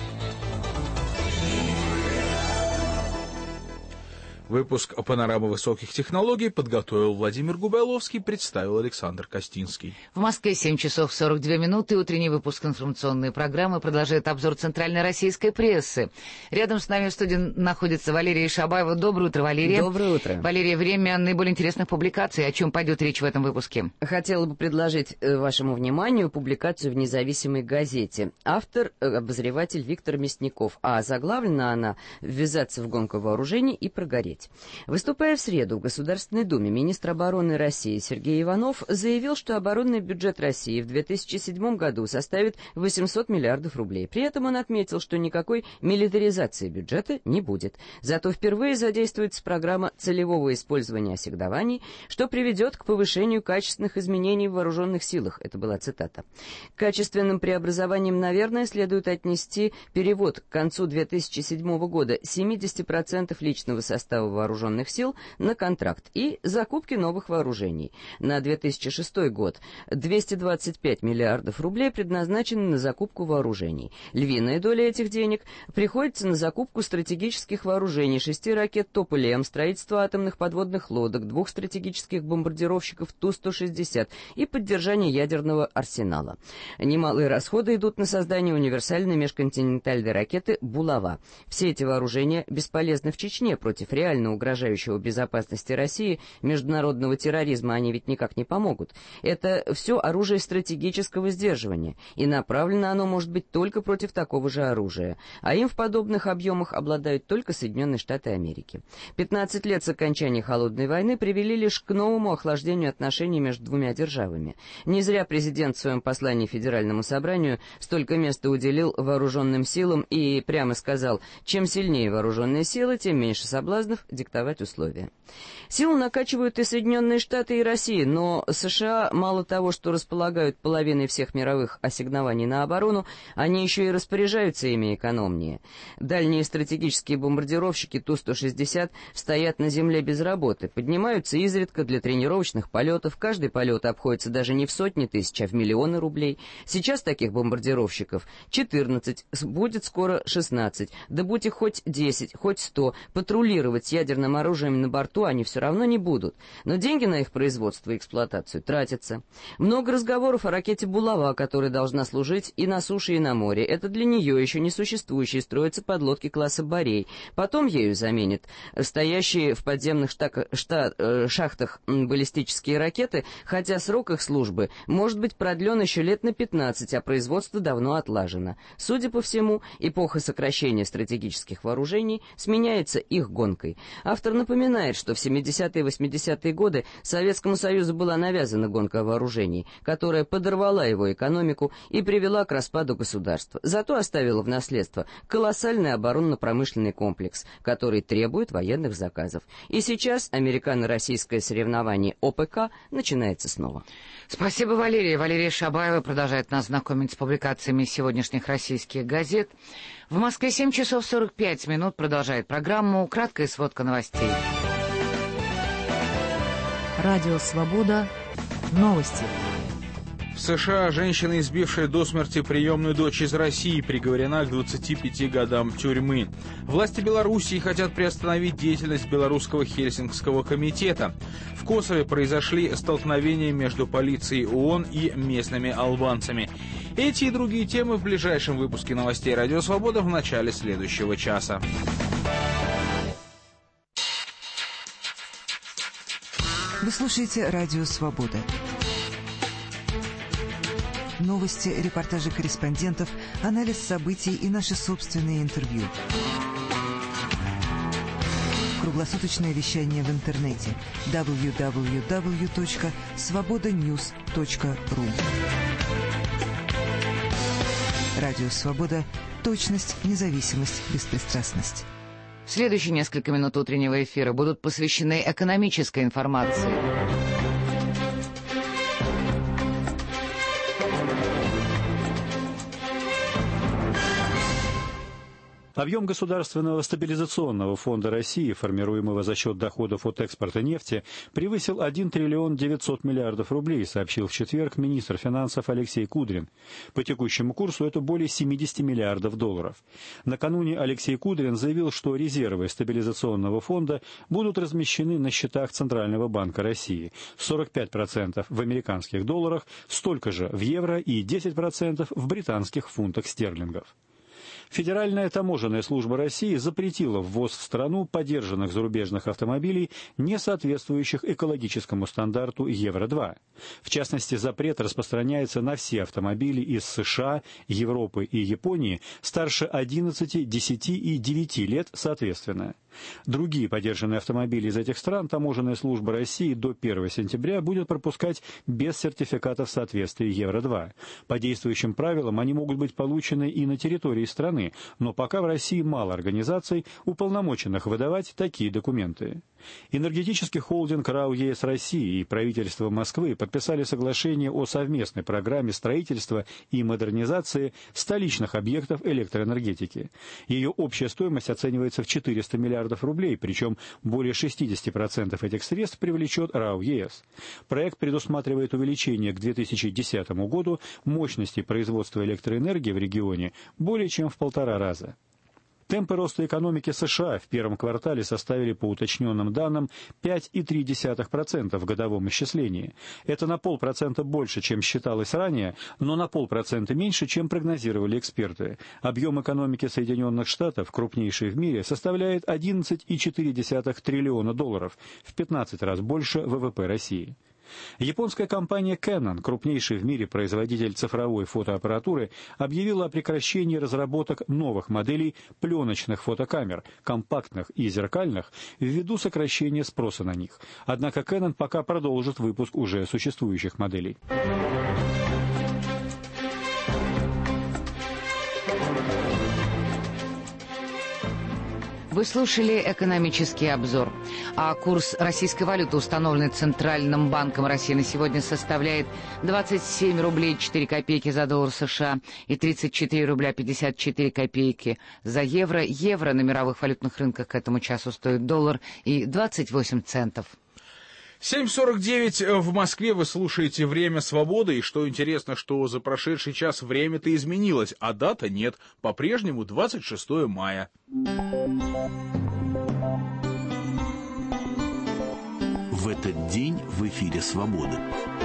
Выпуск «Панорама высоких технологий» подготовил Владимир Губайловский, представил Александр Костинский. В Москве семь часов сорок две минуты. Утренний выпуск информационной программы продолжает обзор центральной российской прессы. Рядом с нами в студии находится Валерия Шабаева. Доброе утро, Валерия. Доброе утро. Валерия, время наиболее интересных публикаций. О чем пойдет речь в этом выпуске? Хотела бы предложить вашему вниманию публикацию в независимой газете. Автор — обозреватель Виктор Мясников, а заглавлена она «Ввязаться в гонку вооружений и прогореть». Выступая в среду в Государственной Думе, министр обороны России Сергей Иванов заявил, что оборонный бюджет России в две тысячи седьмом году составит восемьсот миллиардов рублей. При этом он отметил, что никакой милитаризации бюджета не будет. Зато впервые задействуется программа целевого использования ассигнований, что приведет к повышению качественных изменений в вооруженных силах. Это была цитата. К качественным преобразованиям, наверное, следует отнести перевод к концу две тысячи седьмого года семьдесят процентов личного состава вооруженных сил на контракт и закупки новых вооружений. На две тысячи шестой год двести двадцать пять миллиардов рублей предназначены на закупку вооружений. Львиная доля этих денег приходится на закупку стратегических вооружений, шести ракет «Тополь-М», строительство атомных подводных лодок, двух стратегических бомбардировщиков Ту сто шестьдесят и поддержание ядерного арсенала. Немалые расходы идут на создание универсальной межконтинентальной ракеты «Булава». Все эти вооружения бесполезны в Чечне. Против реально угрожающего безопасности России международного терроризма они ведь никак не помогут. Это все оружие стратегического сдерживания, и направлено оно может быть только против такого же оружия, а им в подобных объемах обладают только Соединенные Штаты Америки. пятнадцать лет с окончания Холодной войны привели лишь к новому охлаждению отношений между двумя державами. Не зря президент в своем послании Федеральному собранию столько места уделил вооруженным силам и прямо сказал: чем сильнее вооруженные силы, тем меньше соблазнов диктовать условия. Силу накачивают и Соединенные Штаты, и Россия, но США мало того, что располагают половиной всех мировых ассигнований на оборону, они еще и распоряжаются ими экономнее. Дальние стратегические бомбардировщики Ту сто шестьдесят стоят на земле без работы, поднимаются изредка для тренировочных полетов, каждый полет обходится даже не в сотни тысяч, а в миллионы рублей. Сейчас таких бомбардировщиков четырнадцать, будет скоро шестнадцать, да будь их хоть десять, хоть сто, патрулировать с ядерным оружием на борту они все равно не будут, но деньги на их производство и эксплуатацию тратятся. Много разговоров о ракете «Булава», которая должна служить и на суше, и на море. Это для нее еще не существующие строятся подлодки класса «Борей». Потом ею заменят стоящие в подземных штак, шта, э, шахтах баллистические ракеты, хотя срок их службы может быть продлен еще лет на пятнадцать, а производство давно отлажено. Судя по всему, эпоха сокращения стратегических вооружений сменяется их гонкой. Автор напоминает, что в семидесятые и восьмидесятые годы Советскому Союзу была навязана гонка вооружений, которая подорвала его экономику и привела к распаду государства. Зато оставила в наследство колоссальный оборонно-промышленный комплекс, который требует военных заказов. И сейчас американо-российское соревнование О Пе Ка начинается снова. Спасибо, Валерия. Валерия Шабаева продолжает нас знакомить с публикациями сегодняшних российских газет. В Москве семь часов сорок пять минут. Продолжает программу «Краткая сводка новостей». Радио «Свобода». Новости. В США женщина, избившая до смерти приемную дочь из России, приговорена к двадцати пяти годам тюрьмы. Власти Белоруссии хотят приостановить деятельность Белорусского Хельсинкского комитета. В Косове произошли столкновения между полицией ООН и местными албанцами. Эти и другие темы в ближайшем выпуске новостей «Радио Свобода» в начале следующего часа. Вы слушаете «Радио Свобода». Новости, репортажи корреспондентов, анализ событий и наши собственные интервью. Круглосуточное вещание в интернете дабл ю дабл ю дабл ю точка свобода ньюс точка ру. Радио Свобода. Точность, независимость, беспристрастность. Следующие несколько минут утреннего эфира будут посвящены экономической информации. Объем Государственного стабилизационного фонда России, формируемого за счет доходов от экспорта нефти, превысил один триллион девятьсот миллиардов рублей, сообщил в четверг министр финансов Алексей Кудрин. По текущему курсу это более семидесяти миллиардов долларов. Накануне Алексей Кудрин заявил, что резервы стабилизационного фонда будут размещены на счетах Центрального банка России. сорок пять процентов в американских долларах, столько же в евро и десять процентов в британских фунтах стерлингов. Федеральная таможенная служба России запретила ввоз в страну подержанных зарубежных автомобилей, не соответствующих экологическому стандарту Евро два. В частности, запрет распространяется на все автомобили из США, Европы и Японии старше одиннадцати, десяти и девяти лет соответственно. Другие подержанные автомобили из этих стран таможенная служба России до первого сентября будет пропускать без сертификатов соответствия Евро два. По действующим правилам они могут быть получены и на территории страны, страны, но пока в России мало организаций, уполномоченных выдавать такие документы. Энергетический холдинг РАО ЕС России и правительство Москвы подписали соглашение о совместной программе строительства и модернизации столичных объектов электроэнергетики. Ее общая стоимость оценивается в четыреста миллиардов рублей, причем более шестьдесят процентов этих средств привлечет РАО ЕС. Проект предусматривает увеличение к две тысячи десятому году мощности производства электроэнергии в регионе более чем в полтора раза. Темпы роста экономики США в первом квартале составили, по уточненным данным, пять целых три десятых процента в годовом исчислении. Это на полпроцента больше, чем считалось ранее, но на полпроцента меньше, чем прогнозировали эксперты. Объем экономики Соединенных Штатов, крупнейший в мире, составляет одиннадцать целых четыре десятых триллиона долларов, в пятнадцать раз больше ВВП России. Японская компания Canon, крупнейший в мире производитель цифровой фотоаппаратуры, объявила о прекращении разработок новых моделей пленочных фотокамер, компактных и зеркальных, ввиду сокращения спроса на них. Однако Canon пока продолжит выпуск уже существующих моделей. Вы слушали «Экономический обзор». А курс российской валюты, установленный Центральным банком России, на сегодня составляет двадцать семь рублей четыре копейки за доллар США и тридцать четыре рубля пятьдесят четыре копейки за евро. Евро на мировых валютных рынках к этому часу стоит доллар и двадцать восемь центов. семь сорок девять в Москве, вы слушаете «Время свободы», и что интересно, что за прошедший час время-то изменилось, а дата нет, по-прежнему двадцать шестое мая. В этот день в эфире «Свободы».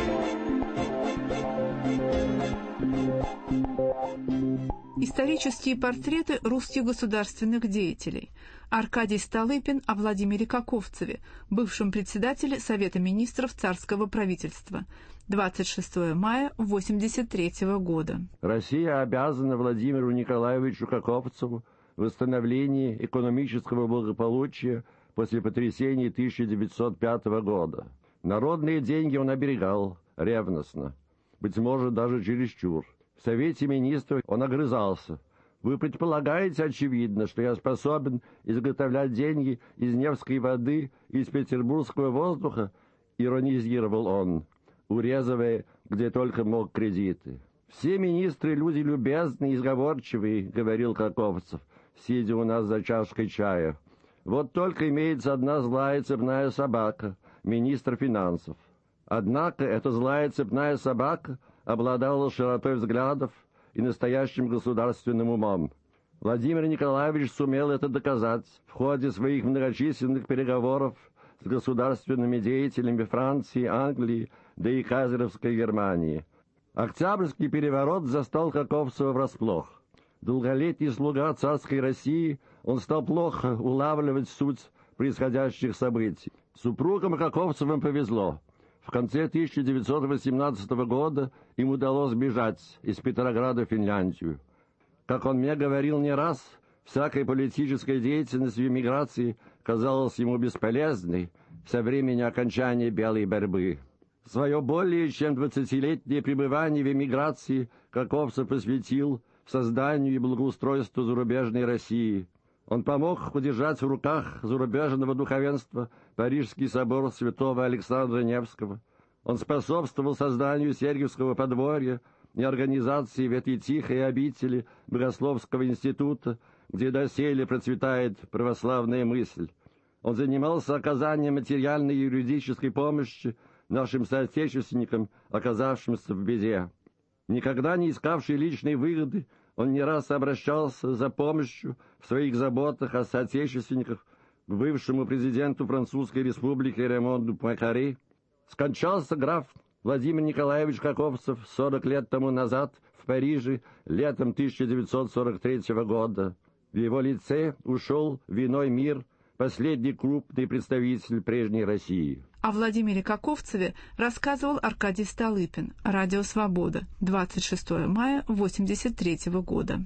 Исторические портреты русских государственных деятелей. Аркадий Столыпин о Владимире Каковцеве, бывшем председателе Совета министров царского правительства. двадцать шестое мая восемьдесят третьего года. Россия обязана Владимиру Николаевичу Каковцеву в восстановлении экономического благополучия после потрясений тысяча девятьсот пятого года. Народные деньги он оберегал ревностно, быть может, даже чересчур. В Совете министров он огрызался. «Вы предполагаете, очевидно, что я способен изготовлять деньги из Невской воды, из петербургского воздуха?» — иронизировал он, урезывая, где только мог, кредиты. «Все министры — люди любезные и сговорчивые», — говорил Каковцев, сидя у нас за чашкой чая. «Вот только имеется одна злая цепная собака — министр финансов. Однако эта злая цепная собака обладала широтой взглядов и настоящим государственным умом. Владимир Николаевич сумел это доказать в ходе своих многочисленных переговоров с государственными деятелями Франции, Англии, да и кайзеровской Германии. Октябрьский переворот застал Каковцева врасплох. Долголетний слуга царской России, он стал плохо улавливать суть происходящих событий. Супругам Каковцевым повезло. В конце тысяча девятьсот восемнадцатого года им удалось бежать из Петрограда в Финляндию. Как он мне говорил не раз, всякая политическая деятельность в эмиграции казалась ему бесполезной со времени окончания белой борьбы. Свое более чем двадцатилетнее пребывание в эмиграции Каковцев посвятил созданию и благоустройству зарубежной России. Он помог удержать в руках зарубежного духовенства Парижский собор святого Александра Невского. Он способствовал созданию Сергиевского подворья и организации в этой тихой обители Богословского института, где доселе процветает православная мысль. Он занимался оказанием материальной и юридической помощи нашим соотечественникам, оказавшимся в беде. Никогда не искавший личной выгоды, он не раз обращался за помощью в своих заботах о соотечественниках к бывшему президенту Французской республики Ремонду Пуанкаре. Скончался граф Владимир Николаевич Каковцев сорок лет тому назад в Париже летом тысяча девятьсот сорок третьего года. В его лице ушел в иной мир последний крупный представитель прежней России. О Владимире Каковцеве рассказывал Аркадий Столыпин. Радио «Свобода». двадцать шестое мая восемьдесят третьего года.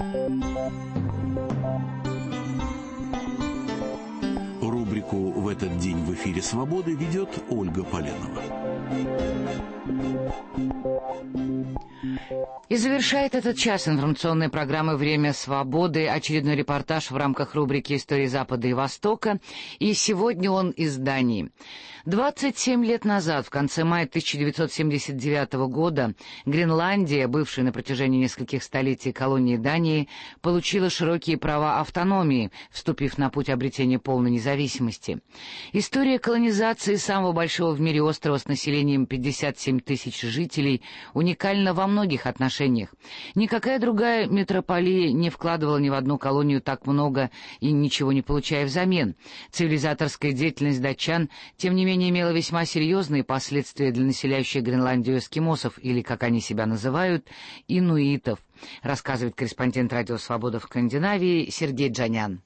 Рубрику «В этот день в эфире «Свободы» ведет Ольга Поленова. И завершает этот час информационной программы «Время свободы» очередной репортаж в рамках рубрики «Истории Запада и Востока». И сегодня он из Дании. двадцать семь лет назад, в конце мая тысяча девятьсот семьдесят девятого года, Гренландия, бывшая на протяжении нескольких столетий колонией Дании, получила широкие права автономии, вступив на путь обретения полной независимости. История колонизации самого большого в мире острова с населением пятьдесят семь тысяч жителей уникальна во многих отношениях. Никакая другая метрополия не вкладывала ни в одну колонию так много и ничего не получая взамен. Цивилизаторская деятельность датчан, тем не менее, имела весьма серьезные последствия для населяющих Гренландию эскимосов, или, как они себя называют, инуитов, рассказывает корреспондент «Радио Свобода» в Скандинавии Сергей Джанян.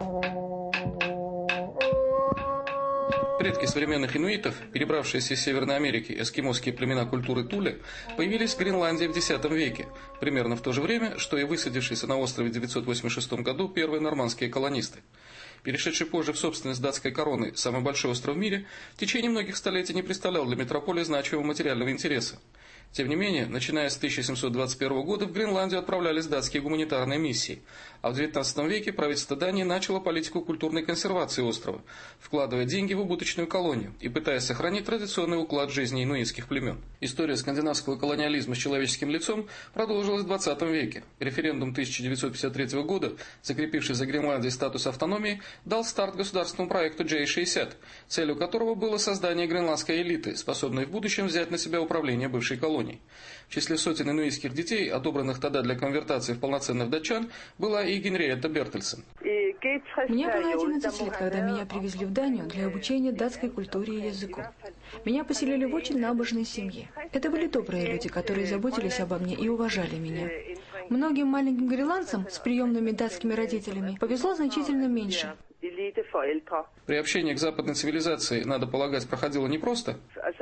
Предки современных инуитов, перебравшиеся из Северной Америки эскимосские племена культуры Туле, появились в Гренландии в десятом веке, примерно в то же время, что и высадившиеся на острове в девятьсот восемьдесят шестом году первые нормандские колонисты. Перешедший позже в собственность датской короны самый большой остров в мире, в течение многих столетий не представлял для метрополии значимого материального интереса. Тем не менее, начиная с тысяча семьсот двадцать первого года в Гренландию отправлялись датские гуманитарные миссии, а в девятнадцатом веке правительство Дании начало политику культурной консервации острова, вкладывая деньги в убыточную колонию и пытаясь сохранить традиционный уклад жизни инуитских племен. История скандинавского колониализма с человеческим лицом продолжилась в двадцатом веке. Референдум тысяча девятьсот пятьдесят третьего года, закрепивший за Гренландией статус автономии, дал старт государственному проекту джей шестьдесят, целью которого было создание гренландской элиты, способной в будущем взять на себя управление бывшей колонией. В числе сотен инуитских детей, одобренных тогда для конвертации в полноценных датчан, была и Генриетта Бертельсен. Мне было одиннадцать лет, когда меня привезли в Данию для обучения датской культуре и языку. Меня поселили в очень набожной семье. Это были добрые люди, которые заботились обо мне и уважали меня. Многим маленьким гренландцам с приемными датскими родителями повезло значительно меньше. Приобщение к западной цивилизации, надо полагать, проходило непросто.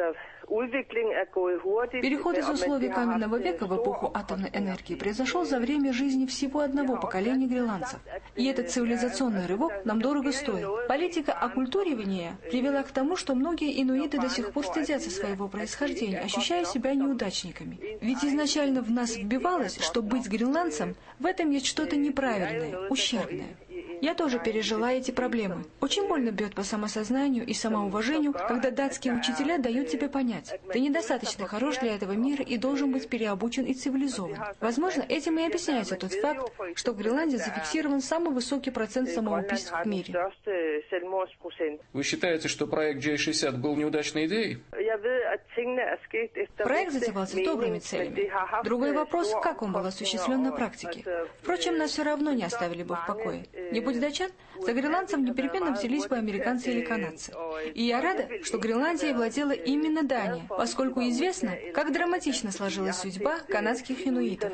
Переход из условий каменного века в эпоху атомной энергии произошел за время жизни всего одного поколения гренландцев. И этот цивилизационный рывок нам дорого стоил. Политика оккультуривания привела к тому, что многие инуиты до сих пор стыдятся своего происхождения, ощущая себя неудачниками. Ведь изначально в нас вбивалось, что быть гренландцем — в этом есть что-то неправильное, ущербное. Я тоже пережила эти проблемы. Очень больно бьет по самосознанию и самоуважению, когда датские учителя дают тебе понять: ты недостаточно хорош для этого мира и должен быть переобучен и цивилизован. Возможно, этим и объясняется тот факт, что в Гренландии зафиксирован самый высокий процент самоубийств в мире. Вы считаете, что проект джей шестьдесят был неудачной идеей? Проект затевался добрыми целями. Другой вопрос, как он был осуществлен на практике. Впрочем, нас все равно не оставили бы в покое. Не будь датчан, за гренландцем непременно взялись бы американцы или канадцы. И я рада, что Гренландией владела именно Дания, поскольку известно, как драматично сложилась судьба канадских инуитов.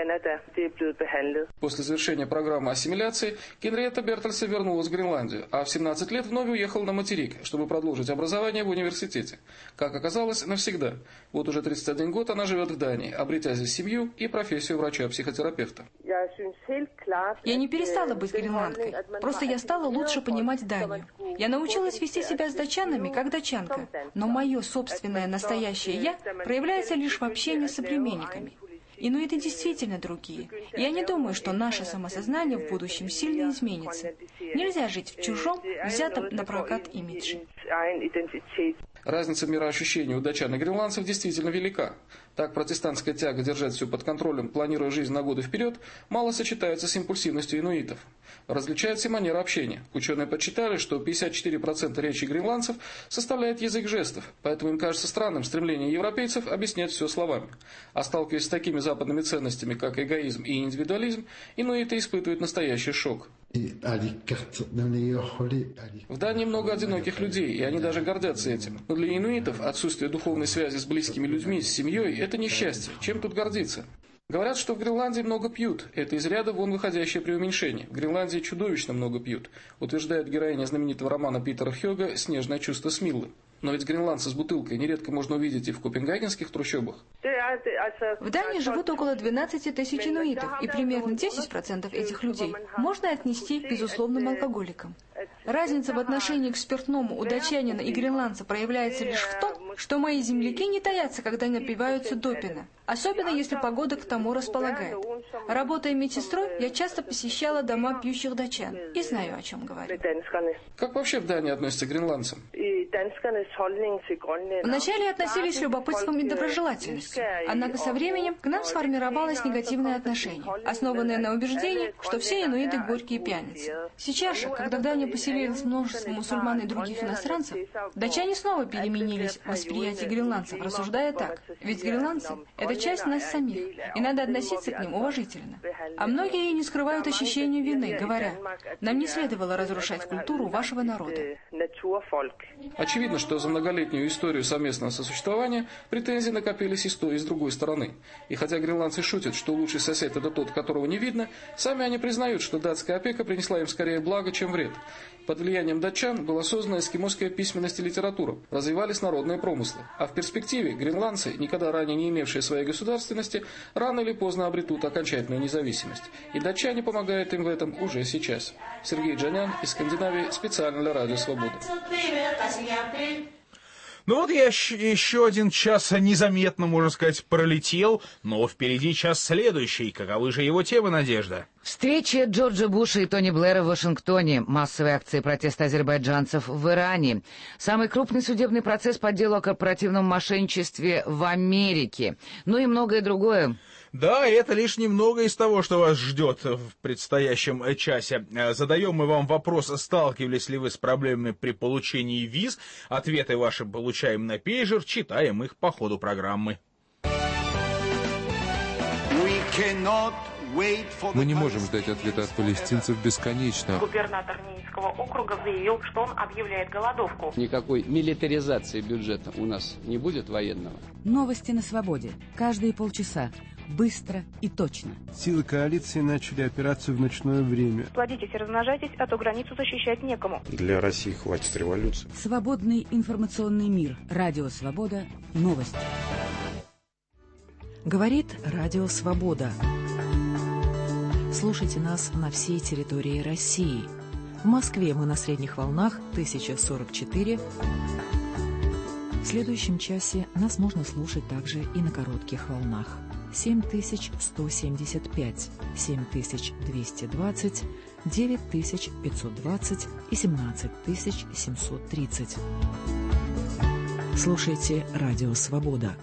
После завершения программы ассимиляции Генриетта Бертельсен вернулась в Гренландию, а в семнадцать лет вновь уехала на материк, чтобы продолжить образование в университете. Как оказалось, навсегда. Вот уже тридцать один год она живет в Дании, обретя здесь семью и профессию врача-психотерапевта. Я не перестала быть гренландкой, просто я стала лучше понимать Данию. Я научилась вести себя с датчанами как датчанка, но мое собственное настоящее «я» проявляется лишь в общении с соплеменниками. Инуиты действительно другие. Я не думаю, что наше самосознание в будущем сильно изменится. Нельзя жить в чужом, взятом на прокат имидже. Разница в мироощущении у датчан и гренландцев действительно велика. Так протестантская тяга держать все под контролем, планируя жизнь на годы вперед, мало сочетается с импульсивностью инуитов. Различается и манера общения. Ученые подсчитали, что пятьдесят четыре процента речи гренландцев составляет язык жестов, поэтому им кажется странным стремление европейцев объяснять все словами. А сталкиваясь с такими западными ценностями, как эгоизм и индивидуализм, инуиты испытывают настоящий шок. В Дании много одиноких людей, и они даже гордятся этим. Но для инуитов отсутствие духовной связи с близкими людьми, с семьей – это несчастье. Чем тут гордиться? Говорят, что в Гренландии много пьют. Это из ряда вон выходящее преуменьшение. В Гренландии чудовищно много пьют, утверждает героиня знаменитого романа Питера Хёга «Снежное чувство Смиллы». Но ведь гренландца с бутылкой нередко можно увидеть и в копенгагенских трущобах. В Дании живут около двенадцати тысяч инуитов, и примерно десять процентов этих людей можно отнести к безусловным алкоголикам. Разница в отношении к спиртному у датчанина и гренландца проявляется лишь в том, что мои земляки не таятся, когда напиваются допина, особенно если погода к тому располагает. Работая медсестрой, я часто посещала дома пьющих датчан и знаю, о чем говорю. Как вообще в Дании относятся к гренландцам? Вначале относились с любопытством и доброжелательностью, однако со временем к нам сформировалось негативное отношение, основанное на убеждении, что все инуиты горькие пьяницы. Сейчас же, когда в Дании поселилось множество мусульман и других иностранцев, датчане снова переменились в восприятии гренландцев, рассуждая так: ведь гренландцы – это часть нас самих, и надо относиться к ним уважительно. А многие не скрывают ощущение вины, говоря: нам не следовало разрушать культуру вашего народа. Очевидно, что за многолетнюю историю совместного сосуществования претензии накопились и с той, и с другой стороны. И хотя гренландцы шутят, что лучший сосед – это тот, которого не видно, сами они признают, что датская опека принесла им скорее благо, чем вред. Под влиянием датчан была создана эскимосская письменность и литература, развивались народные промыслы. А в перспективе гренландцы, никогда ранее не имевшие своей государственности, рано или поздно обретут окончательную независимость. И датчане помогают им в этом уже сейчас. Сергей Джанян из Скандинавии специально для Радио Свобода. Ну вот я еще один час незаметно, можно сказать, пролетел, но впереди час следующий. Каковы же его темы, Надежда? Встреча Джорджа Буша и Тони Блэра в Вашингтоне, массовые акции протеста азербайджанцев в Иране, самый крупный судебный процесс по делу о корпоративном мошенничестве в Америке, ну и многое другое. Да, это лишь немного из того, что вас ждет в предстоящем часе. Задаем мы вам вопрос, сталкивались ли вы с проблемами при получении виз. Ответы ваши получаем на пейджер, читаем их по ходу программы. Мы не можем ждать ответа от палестинцев бесконечно. Губернатор Ненецкого округа заявил, что он объявляет голодовку. Никакой милитаризации бюджета у нас не будет военного. Новости на свободе. Каждые полчаса. Быстро и точно. Силы коалиции начали операцию в ночное время. Плодитесь и размножайтесь, а то границу защищать некому. Для России хватит революции. Свободный информационный мир. Радио Свобода. Новости. Говорит Радио Свобода. Слушайте нас на всей территории России. В Москве мы на средних волнах тысяча сорок четыре. В следующем часе нас можно слушать также и на коротких волнах. семь тысяч сто семьдесят пять, семь тысяч двести двадцать, девять тысяч пятьсот двадцать и семнадцать тысяч семьсот тридцать. Слушайте Радио Свобода.